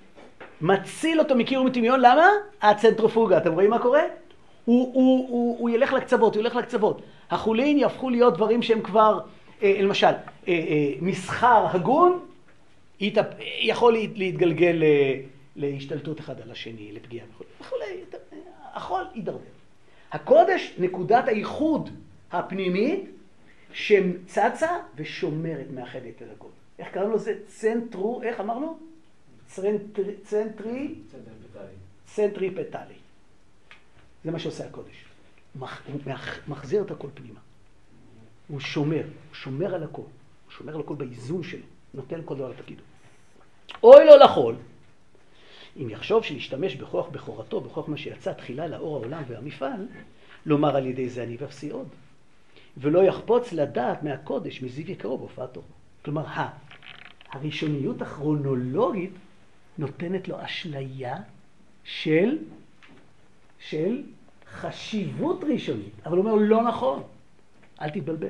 מציל אותו מכיעור ומתמיון. למה? הצנטריפוגה. אתם רואים מה קורה? הוא, הוא, הוא, הוא ילך לקצוות, הוא ילך לקצוות. החולין יהפכו להיות דברים שהם כבר, אה, למשל, אה, אה, מסחר הגון, ית, יכול להתגלגל אה, להשתלטות אחד על השני, לפגיעה וכו'. וכו'. החול יידרדר. הקודש, נקודת הייחוד הפנימית, שצצה ושומרת מאחדת את הכל. איך קראנו לזה? צנטרו, איך אמרנו? צנטרי, צנטרי, צנטרי פטלי. זה מה שעושה הקודש. הוא מחזיר את הכל פנימה. הוא שומר, הוא שומר על הכל. הוא שומר על הכל באיזון שלו. נותן כל דבר לתפקידו. אוי לו לחול, אם יחשוב שישתמש בכוח בכורתו, בכוח מה שיצא תחילה לאור העולם והמפעל, לומר על ידי זה אני ואפסי עוד. ולא יחפוץ לדעת מהקודש, מזיו יקרו בהופעתו. כלומר, הראשוניות הכרונולוגית נותנת לו אשליה של, של חשיבות ראשונית. אבל הוא אומר, לא נכון. אל תתבלבל.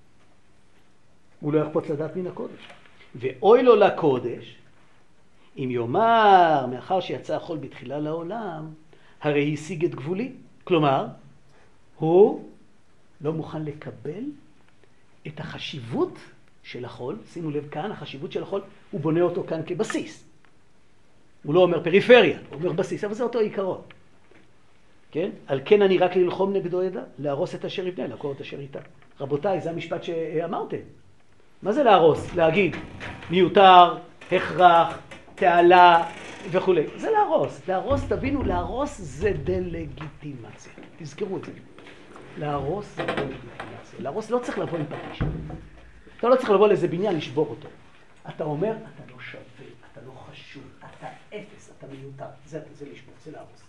הוא לא יחפוץ לדעת מן הקודש. ואוי לו לקודש, אם יאמר, מאחר שיצא החול בתחילה לעולם, הרי השיג את גבולי. כלומר, הוא לא מוכן לקבל את החשיבות של החול. שימו לב כאן, החשיבות של החול, הוא בונה אותו כאן כבסיס. הוא לא אומר פריפריה, הוא אומר בסיס, אבל זה אותו עיקרון. כן? על כן אני רק ללחום נגדו ידע, להרוס את אשר יבנה, לעקור את אשר איתה. רבותיי, זה המשפט שאמרתם. מה זה להרוס? להגיד, מיותר, הכרח, תעלה וכו'. זה להרוס. להרוס, תבינו, להרוס זה דלגיטימציה. תזכרו את זה. להרוס זה דלגיטימציה. להרוס לא צריך לבוא עם פטיש. אתה לא צריך לבוא לאיזה בניין לשבור אותו. אתה אומר, אתה לא שווה, אתה לא חשוב, אתה אפס, אתה מיותר. זה, זה לשבור, זה להרוס.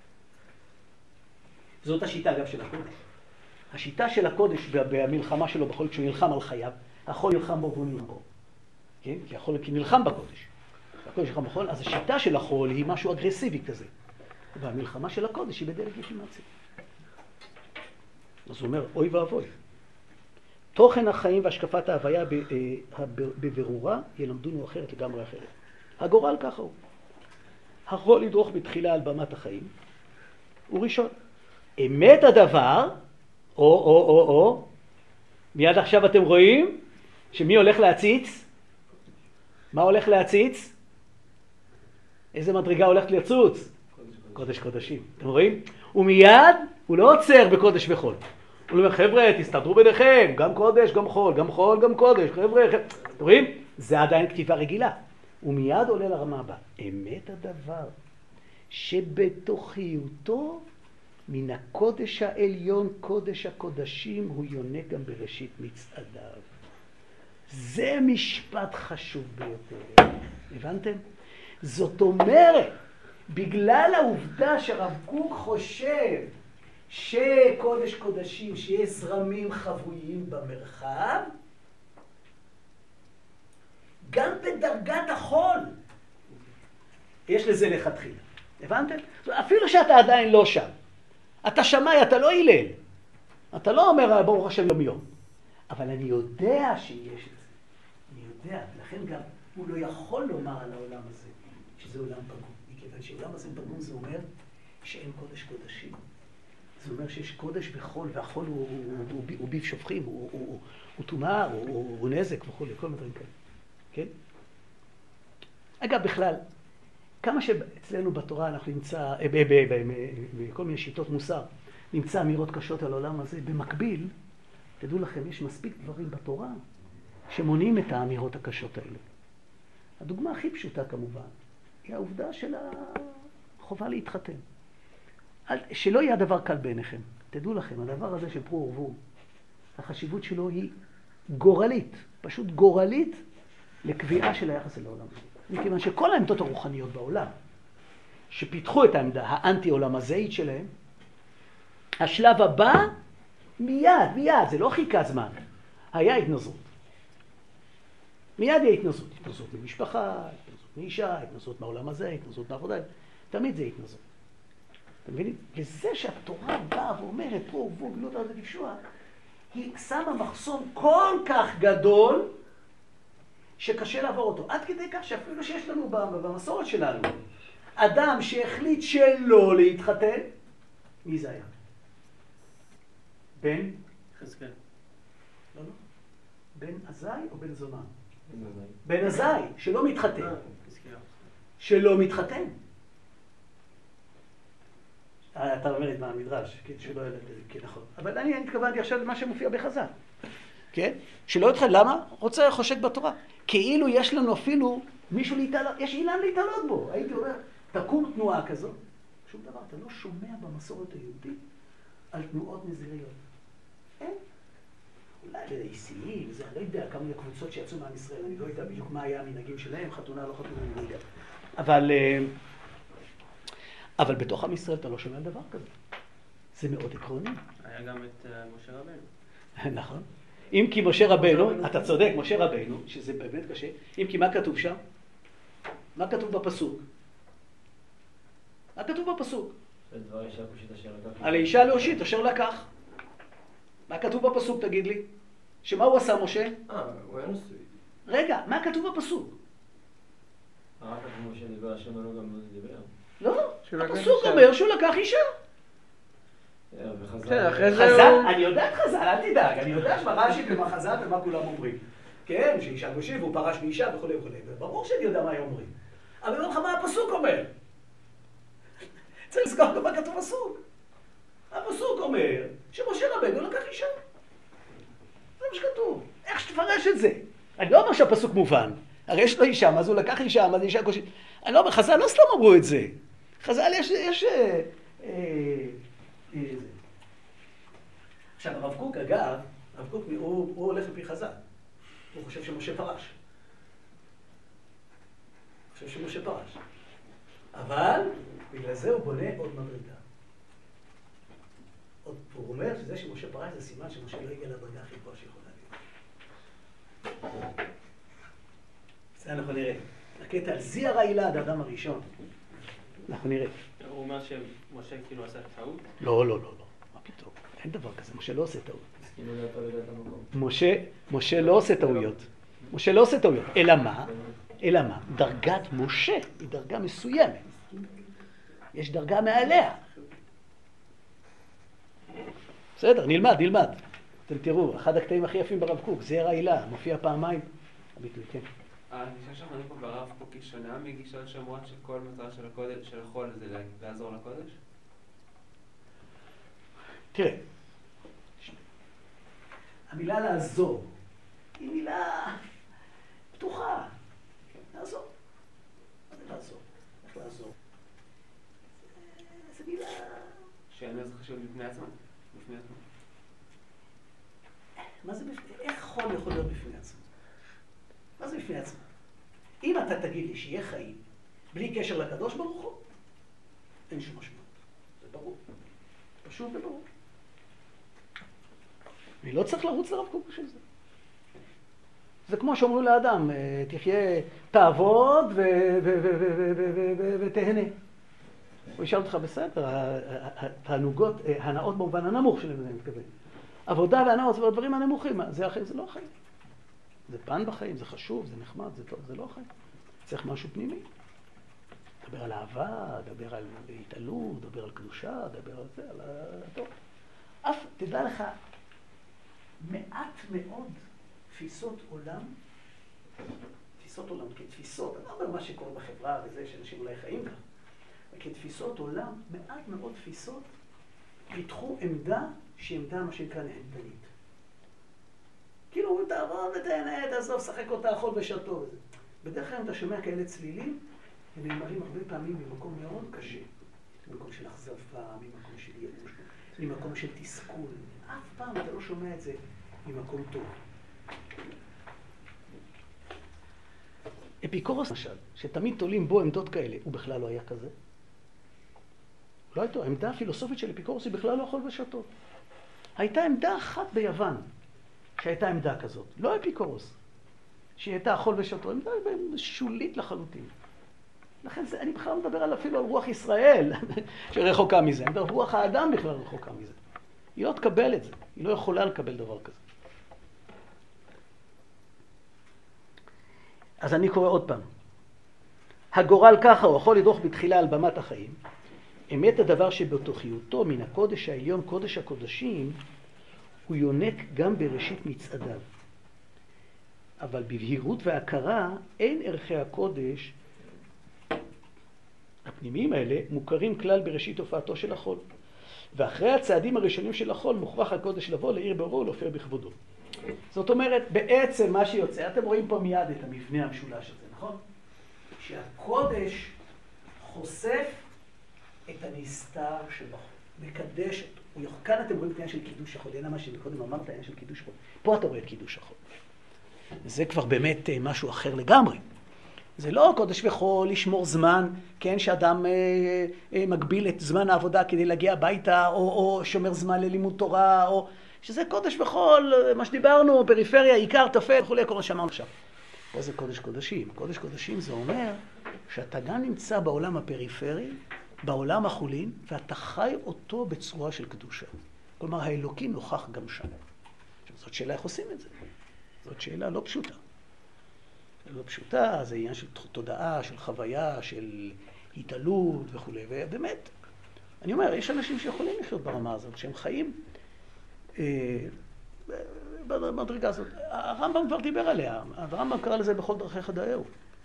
זאת השיטה אגב של הקודש. השיטה של הקודש במלחמה שלו בכל כשהוא נלחם על חייו, החול נלחם בו והוא נלחם בו. כן? כי החול נלחם בקודש. הקודש נלחם בחול, אז השיטה של החול היא משהו אגרסיבי כזה. והמלחמה של הקודש היא בדלגיטימציה. אז הוא אומר, אוי ואבוי. תוכן החיים והשקפת ההוויה בבירורה ילמדונו אחרת לגמרי אחרת. הגורל ככה הוא. החול ידרוך בתחילה על במת החיים, הוא ראשון. אמת הדבר, או, או, או, או, מיד עכשיו אתם רואים שמי הולך להציץ? מה הולך להציץ? איזה מדרגה הולכת לצוץ? קודש קודשים. אתם רואים? ומיד הוא לא עוצר בקודש וחול. הוא אומר, חבר'ה, תסתדרו ביניכם, גם קודש, גם חול, גם חול, גם קודש, חבר'ה, חבר'ה. אתם רואים? זה עדיין כתיבה רגילה. ומיד עולה לרמה הבאה. אמת הדבר שבתוכיותו מן הקודש העליון, קודש הקודשים, הוא יונה גם בראשית מצעדיו. זה משפט חשוב ביותר. הבנתם? זאת אומרת, בגלל העובדה שרב קוק חושב שקודש קודשים, שיש זרמים חבויים במרחב, גם בדרגת החול יש לזה לכתחילה. הבנתם? אפילו שאתה עדיין לא שם. אתה שמאי, אתה לא הלל. אתה לא אומר ברוך השם יום יום. אבל אני יודע שיש את זה. אני יודע, לכן גם הוא לא יכול לומר על העולם הזה שזה עולם פגום. מכיוון שעולם הזה פגום זה אומר שאין קודש קודשים. זה אומר שיש קודש וחול, והחול הוא, הוא, הוא, הוא, הוא ביב שופכים, הוא, הוא, הוא, הוא תומר, הוא, הוא, הוא נזק וכו', כל מיני דברים כאלה. כן? אגב, בכלל, כמה שאצלנו בתורה אנחנו נמצא, בכל מיני שיטות מוסר, נמצא אמירות קשות על העולם הזה, במקביל, תדעו לכם, יש מספיק דברים בתורה שמונעים את האמירות הקשות האלה. הדוגמה הכי פשוטה כמובן, היא העובדה של החובה להתחתן. שלא יהיה הדבר קל בעיניכם. תדעו לכם, הדבר הזה של פרו ורבו, החשיבות שלו היא גורלית, פשוט גורלית לקביעה של היחס אל העולם. מכיוון שכל העמדות הרוחניות בעולם, שפיתחו את העמדה האנטי עולם הזהית שלהם, השלב הבא, מיד, מיד, זה לא חיכה זמן, היה התנזרות. מיד היה התנזרות. התנזרות ממשפחה, התנזרות מאישה, התנזרות מהעולם הזה, התנזרות מהעבודה, תמיד זה התנזרות. אתם מבינים? וזה שהתורה באה ואומרת, פה ובוא גלות עד ישוע, היא שמה מחסום כל כך גדול, שקשה לעבור אותו. עד כדי כך שאפילו שיש לנו במסורת שלנו, אדם שהחליט שלא להתחתן, מי זה היה? בן? חזקאל. לא, לא. בן עזאי או בן זונן? בן עזאי, שלא מתחתן. שלא מתחתן. אתה אומר את מה המדרש, כן, שלא ילד, כן, נכון. אבל אני התכוונתי עכשיו למה שמופיע בחז"ל. כן? שלא יתחתן, למה? רוצה חושק בתורה. כאילו יש לנו אפילו מישהו להתעלות, יש אילן להתעלות בו. הייתי אומר, תקום תנועה כזו. שום דבר, אתה לא שומע במסורת היהודית על תנועות נזיריות. אין. אולי לאיסיים, זה, אני לא יודע כמה קבוצות שיצאו מעם ישראל, אני לא יודע בדיוק מה היה המנהגים שלהם, חתונה, לא חתונה, אני לא יודע. אבל, אבל בתוך עם ישראל אתה לא שומע על דבר כזה. זה מאוד עקרוני. היה גם את uh, משה רבנו. נכון. אם כי משה רבנו, אתה צודק, משה רבנו, שזה באמת קשה, אם כי מה כתוב שם? מה כתוב בפסוק? מה כתוב בפסוק? על האישה להושיט אשר לקח. מה כתוב בפסוק, תגיד לי? שמה הוא עשה, משה? אה, הוא היה נשוי. רגע, מה כתוב בפסוק? רק כמו משה דיבר, השם לא גם דיבר. לא, הפסוק אומר שהוא לקח אישה. חז"ל, אני יודע את חז"ל, אל תדאג, אני יודע שברש"י ומה חז"ל ומה כולם אומרים. כן, שאישה גושיב, הוא פרש מאישה וכו' וכו'. ברור שאני יודע מה הם אומרים. אבל אני אומר לך מה הפסוק אומר. צריך לזכור מה כתוב בפסוק. הפסוק אומר שמשה רבנו לקח אישה. זה מה שכתוב. איך שתפרש את זה? אני לא אומר שהפסוק מובן. הרי יש לו אישה, מה זה הוא לקח אישה, מה זה אישה גושיב. אני לא אומר, חז"ל לא סתם אמרו את זה. חז"ל יש... יש אה, אה, זה. עכשיו, הרב קוק, אגב, הרב קוק, הוא, הוא הולך לפי חז"ל. הוא חושב שמשה פרש. הוא חושב שמשה פרש. אבל, בגלל זה הוא בונה עוד מדרגה. עוד, הוא אומר שזה שמשה פרש זה סימן שמשה לא הגיע לדרגה הכי גבוהה שיכולה להיות. זה אנחנו נראה. הקטע על זי הרעילה, האדם הראשון. אנחנו נראה. הוא אומר שמשה כאילו עשה טעות? לא, לא, לא, לא. מה פתאום? אין דבר כזה. משה לא עושה טעות. משה, משה לא עושה טעויות. משה לא עושה טעויות. אלא מה? אלא מה? דרגת משה היא דרגה מסוימת. יש דרגה מעליה. בסדר, נלמד, נלמד. אתם תראו, אחד הקטעים הכי יפים ברב קוק, זרע העילה, מופיע פעמיים. הביטוי, כן. הגישה שאנחנו פה ברב קוק היא שונה מגישה שאומרת שכל מטרה של הקודש, של החול זה לעזור לקודש? תראה, המילה לעזור היא מילה פתוחה. לעזור. מה זה לעזור? איך לעזור? זה מילה... שאין לזה חשוב בפני עצמם. בפני עצמם. מה זה בפני... איך חול יכול להיות בפני עצמם? מה זה בפני עצמם? אם אתה תגיד לי שיהיה חיים בלי קשר לקדוש ברוך הוא, אין שום משמעות. זה ברור. פשוט וברור. אני לא צריך לרוץ לרב קוק בשביל זה. זה כמו שאומרים לאדם, תחיה, תעבוד ותהנה. הוא ישאל אותך בסדר, התענוגות, הנאות במובן הנמוך שלהם, אני מתכוון. עבודה והנאות זה הדברים הנמוכים, זה החיים, זה לא החיים. זה פן בחיים, זה חשוב, זה נחמד, זה טוב, זה לא החיים. צריך משהו פנימי. דבר על אהבה, דבר על התעלות, דבר על קדושה, דבר על זה, על הטוב. אף, תדע לך, מעט מאוד תפיסות עולם, תפיסות עולם כתפיסות, אני לא אומר מה שקורה בחברה וזה שאנשים אולי חיים כאן, כתפיסות עולם, מעט מאוד תפיסות פיתחו עמדה שהיא עמדה מה שנקרא נהנתנית. כאילו אומרים תעבוד ותהנה, תעזוב, שחק אותה אכול ושתו וזה. בדרך כלל אתה שומע כאלה צלילים, הם נאמרים הרבה פעמים ממקום מאוד קשה. ממקום של אכזבה, ממקום של ייאוש, ממקום של תסכול. אף פעם אתה לא שומע את זה ממקום טוב. אפיקורוס, למשל, שתמיד תולים בו עמדות כאלה, הוא בכלל לא היה כזה. לא הייתה, העמדה הפילוסופית של אפיקורוס היא בכלל לא אכול ושתות. הייתה עמדה אחת ביוון, שהייתה עמדה כזאת. לא אפיקורוס, שהיא הייתה אכול ושתות, עמדה שולית לחלוטין. לכן זה, אני בכלל לא מדבר על אפילו על רוח ישראל, שרחוקה מזה. אני מדבר על רוח האדם בכלל רחוקה מזה. היא לא תקבל את זה, היא לא יכולה לקבל דבר כזה. אז אני קורא עוד פעם. הגורל ככה, הוא יכול לדרוך בתחילה על במת החיים. אמת הדבר שבתוכיותו מן הקודש העליון, קודש הקודשים, הוא יונק גם בראשית מצעדיו. אבל בבהירות והכרה אין ערכי הקודש הפנימיים האלה מוכרים כלל בראשית הופעתו של החול. ואחרי הצעדים הראשונים של החול מוכרח הקודש לבוא לעיר באורו ולהופיע בכבודו. זאת אומרת, בעצם מה שיוצא, אתם רואים פה מיד את המבנה המשולש הזה, נכון? שהקודש חושף את הנסתר שבחול, מקדש אותו. כאן אתם רואים את העניין של קידוש החול, אין מה שקודם אמרת, העניין של קידוש חול. פה אתה רואה את קידוש החול. זה כבר באמת משהו אחר לגמרי. זה לא קודש וחול, לשמור זמן, כן, שאדם אה, אה, מגביל את זמן העבודה כדי להגיע הביתה, או, או שומר זמן ללימוד תורה, או שזה קודש וחול, מה שדיברנו, פריפריה, עיקר, תפל, וכו', כל מה שאמרנו עכשיו. פה זה קודש קודשים. קודש קודשים זה אומר שאתה גם נמצא בעולם הפריפרי, בעולם החולין, ואתה חי אותו בצורה של קדושה. כלומר, האלוקים נוכח גם שם. זאת שאלה איך עושים את זה. זאת שאלה לא פשוטה. לא פשוטה, זה עניין של תודעה, של חוויה, של התעלות וכו'. ובאמת, אני אומר, יש אנשים שיכולים לחיות ברמה הזאת, שהם חיים אה, במדרגה הזאת. הרמב"ם כבר דיבר עליה, הרמב"ם קרא לזה בכל דרכיך דאהו.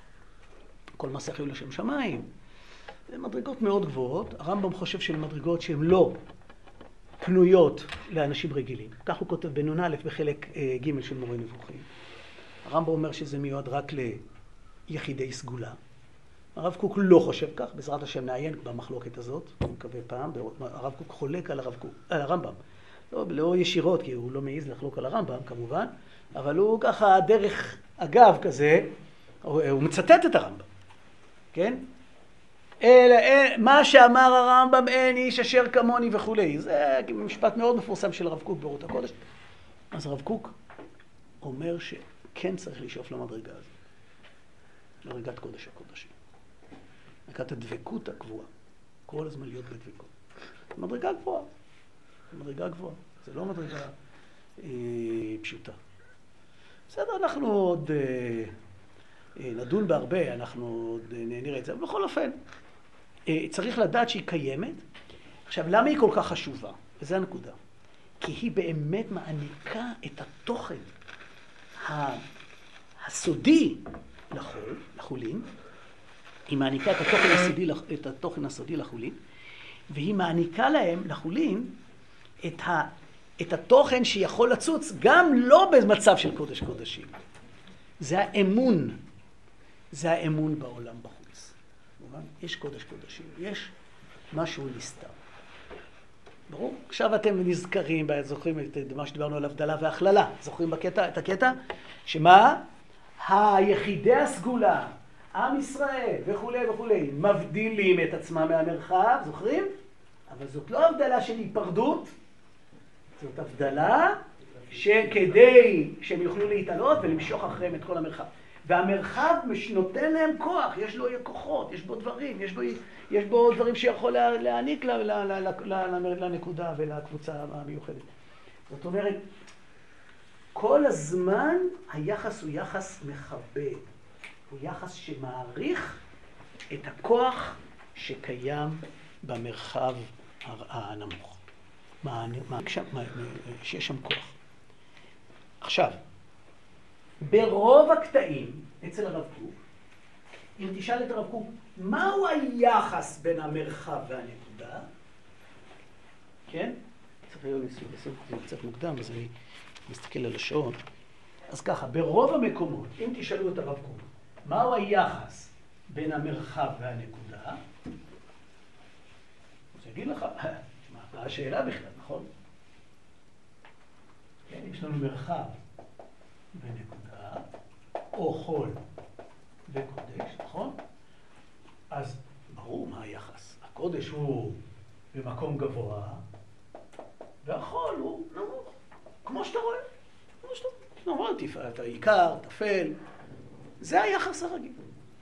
כל מסך יהיו לשם שמיים. זה מדרגות מאוד גבוהות. הרמב"ם חושב שהן מדרגות שהן לא פנויות לאנשים רגילים. כך הוא כותב בנון א' בחלק אה, ג' של מורה נבוכים. הרמב"ם אומר שזה מיועד רק ליחידי סגולה. הרב קוק לא חושב כך, בעזרת השם נעיין במחלוקת הזאת, אני מקווה פעם, הרב קוק חולק על הרב קוק, על הרמב"ם. לא, לא ישירות, כי הוא לא מעיז לחלוק על הרמב"ם כמובן, אבל הוא ככה דרך אגב כזה, הוא, הוא מצטט את הרמב"ם, כן? אל, אל, מה שאמר הרמב"ם אין איש אשר כמוני וכולי. זה משפט מאוד מפורסם של הרב קוק באורות הקודש. אז הרב קוק אומר ש... כן צריך לשאוף למדרגה הזאת, למדרגת קודש הקודשים. מדרגת הדבקות הקבועה, כל הזמן להיות בדבקות. מדרגה גבוהה, מדרגה גבוהה, זה לא מדרגה אה, פשוטה. בסדר, אנחנו עוד אה, אה, נדון בהרבה, אנחנו עוד אה, נראה את זה, אבל בכל אופן, אה, צריך לדעת שהיא קיימת. עכשיו, למה היא כל כך חשובה? וזו הנקודה. כי היא באמת מעניקה את התוכן הסודי לחול, לחולין, היא מעניקה את התוכן הסודי, את התוכן הסודי לחולין, והיא מעניקה להם, לחולין, את, ה, את התוכן שיכול לצוץ גם לא במצב של קודש קודשים. זה האמון, זה האמון בעולם בחוץ. יש קודש קודשים, יש משהו נסתר. ברור? עכשיו אתם נזכרים, זוכרים את מה שדיברנו על הבדלה והכללה. זוכרים בקטע, את הקטע? שמה? היחידי הסגולה, עם ישראל וכו' וכו', מבדילים את עצמם מהמרחב, זוכרים? אבל זאת לא הבדלה של היפרדות, זאת הבדלה שכדי שהם יוכלו להתעלות ולמשוך אחריהם את כל המרחב. והמרחב נותן להם כוח, יש לו כוחות, יש בו דברים, יש בו, יש בו דברים שיכול להעניק לנקודה ולקבוצה המיוחדת. זאת אומרת, כל הזמן היחס הוא יחס מכבד, הוא יחס שמעריך את הכוח שקיים במרחב הנמוך. מה, מה, שיש שם כוח. עכשיו, ברוב הקטעים, אצל הרב קוק, אם תשאל את הרב קוק, מהו היחס בין המרחב והנקודה? כן? צריך להיות לסוף, זה קצת מוקדם, אז אני מסתכל על השעון. אז ככה, ברוב המקומות, אם תשאלו את הרב קוק, מהו היחס בין המרחב והנקודה? אז אגיד לך, מה השאלה בכלל, נכון? כן, יש לנו מרחב ונקודה, או חול וקודש, נכון? אז ברור מה היחס. הקודש הוא במקום גבוה, והחול הוא נמוך, כמו שאתה רואה. כמו שאתה רואה, אמרתי, אתה עיקר, תפל, זה היחס הרגיל.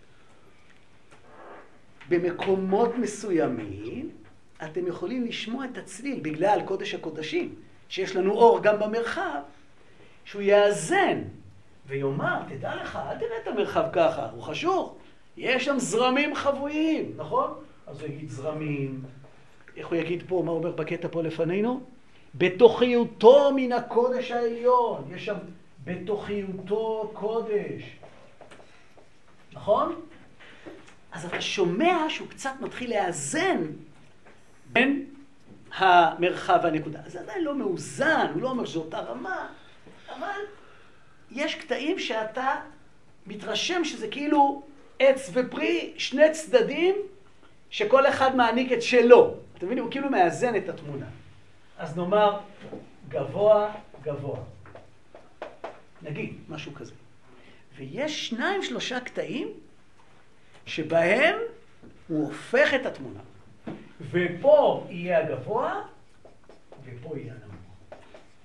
במקומות מסוימים, אתם יכולים לשמוע את הצליל, בגלל קודש הקודשים, שיש לנו אור גם במרחב, שהוא יאזן ויאמר, תדע לך, אל תראה את המרחב ככה, הוא חשוב. יש שם זרמים חבויים, נכון? אז הוא יגיד זרמים, איך הוא יגיד פה, מה הוא אומר בקטע פה לפנינו? בתוכיותו מן הקודש העליון, יש שם בתוכיותו קודש, נכון? אז אתה שומע שהוא קצת מתחיל לאזן בין המרחב והנקודה. זה עדיין לא מאוזן, הוא לא אומר שזו אותה רמה, אבל יש קטעים שאתה מתרשם שזה כאילו עץ ופרי, שני צדדים שכל אחד מעניק את שלו. אתם מבינים? הוא כאילו מאזן את התמונה. אז נאמר גבוה, גבוה. נגיד, משהו כזה. ויש שניים, שלושה קטעים שבהם הוא הופך את התמונה. ופה יהיה הגבוה, ופה יהיה הנמוך.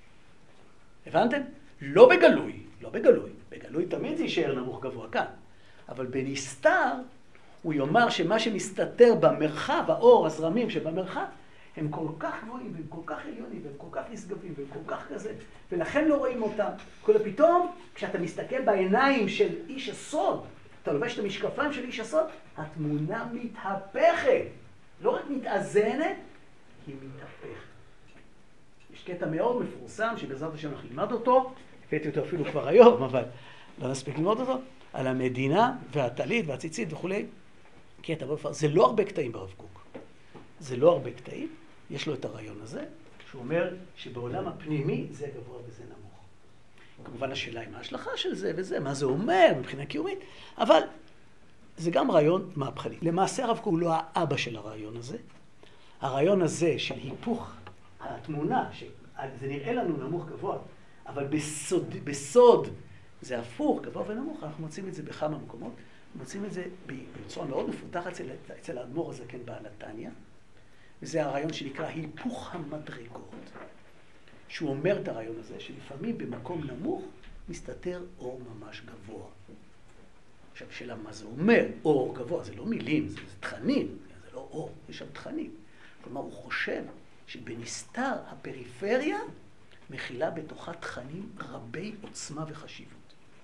הבנתם? לא בגלוי, לא בגלוי. בגלוי תמיד זה יישאר נמוך גבוה כאן. אבל בנסתר הוא יאמר שמה שמסתתר במרחב, האור, הזרמים שבמרחב, הם כל כך גבוהים, והם כל כך עליונים, והם כל כך נשגבים, והם כל כך כזה, ולכן לא רואים אותם. כל פתאום, כשאתה מסתכל בעיניים של איש הסוד, אתה לובש את המשקפיים של איש הסוד, התמונה מתהפכת. לא רק מתאזנת, היא מתהפכת. יש קטע מאוד מפורסם, שבעזרת השם אנחנו נלמד אותו, הבאתי אותו אפילו כבר היום, אבל לא נספיק ללמוד אותו, על המדינה והטלית והציצית וכו'. קטע בפר... זה לא הרבה קטעים ברב קוק. זה לא הרבה קטעים. יש לו את הרעיון הזה, שהוא אומר שבעולם הפנימי זה גבוה וזה נמוך. כמובן השאלה היא מה ההשלכה של זה וזה, מה זה אומר מבחינה קיומית, אבל זה גם רעיון מהפכני. למעשה הרב קוק הוא לא האבא של הרעיון הזה. הרעיון הזה של היפוך התמונה, שזה נראה לנו נמוך גבוה, אבל בסוד, בסוד זה הפוך, גבוה ונמוך, אנחנו מוצאים את זה בכמה מקומות. מוצאים את זה בצורה מאוד מפותחת אצל, אצל האדמו"ר הזקן בעל התניא, וזה הרעיון שנקרא היפוך המדרגות, שהוא אומר את הרעיון הזה, שלפעמים במקום נמוך מסתתר אור ממש גבוה. עכשיו, שאלה מה זה אומר? אור גבוה, זה לא מילים, זה, זה תכנים, זה לא אור, יש שם תכנים. כלומר, הוא חושב שבנסתר הפריפריה מכילה בתוכה תכנים רבי עוצמה וחשיבות.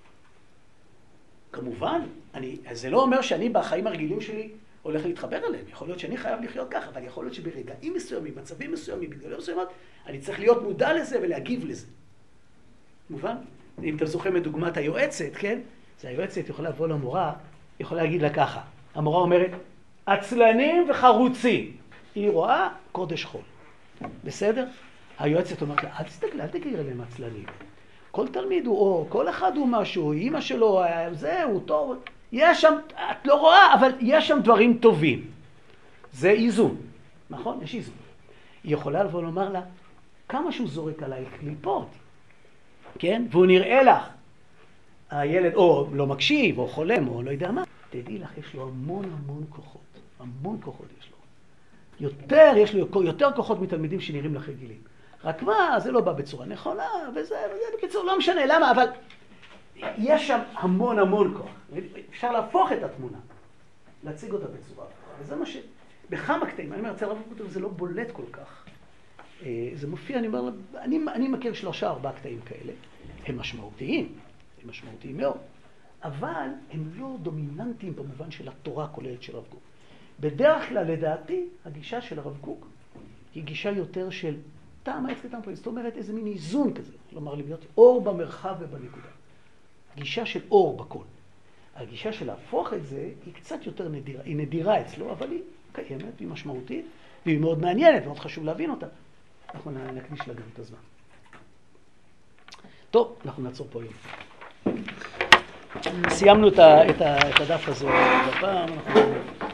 כמובן, אני, זה לא אומר שאני בחיים הרגילים שלי הולך להתחבר אליהם. יכול להיות שאני חייב לחיות ככה, אבל יכול להיות שברגעים מסוימים, מצבים מסוימים, בגלל מסוימות, אני צריך להיות מודע לזה ולהגיב לזה. מובן? אם אתה זוכר מדוגמת היועצת, כן? זה היועצת יכולה לבוא למורה, יכולה להגיד לה ככה. המורה אומרת, עצלנים וחרוצים. היא רואה קודש חול. בסדר? היועצת אומרת לה, אל תסתכל, אל תקריא להם עצלנים. כל תלמיד הוא אור, כל אחד הוא משהו, אמא שלו, זה, הוא טוב. יש שם, את לא רואה, אבל יש שם דברים טובים. זה איזון, נכון? יש איזון. היא יכולה לבוא לומר לה, כמה שהוא זורק עליי קליפות, כן? והוא נראה לך, הילד או לא מקשיב, או חולם, או לא יודע מה. תדעי לך, יש לו המון המון כוחות. המון כוחות יש לו. יותר, יש לו יותר כוחות מתלמידים שנראים לך רגילים. רק מה, זה לא בא בצורה נכונה, וזה, וזה, בקיצור, לא משנה למה, אבל יש שם המון המון כוח. אפשר להפוך את התמונה, להציג אותה בצורה. וזה מה ש... בכמה קטעים, אני אומר, אצל הרב קוק זה לא בולט כל כך. זה מופיע, אני אומר, אני, אני מכיר שלושה, ארבעה קטעים כאלה. הם משמעותיים, הם משמעותיים מאוד, אבל הם לא דומיננטיים במובן של התורה הכוללת של הרב קוק. בדרך כלל, לדעתי, הגישה של הרב קוק היא גישה יותר של טעם העץ כטעם פועל, זאת אומרת איזה מין איזון כזה, כלומר להיות אור במרחב ובנקודה. גישה של אור בכל. הגישה של להפוך את זה היא קצת יותר נדירה, היא נדירה אצלו, אבל היא קיימת, היא משמעותית, והיא מאוד מעניינת, מאוד חשוב להבין אותה. אנחנו נקדיש לה גם את הזמן. טוב, אנחנו נעצור פה היום. סיימנו את ה- את ה- את הדף הזה בפעם, אנחנו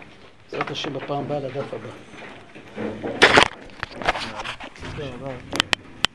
בעזרת השם בפעם הבאה לדף הבא. תודה רבה.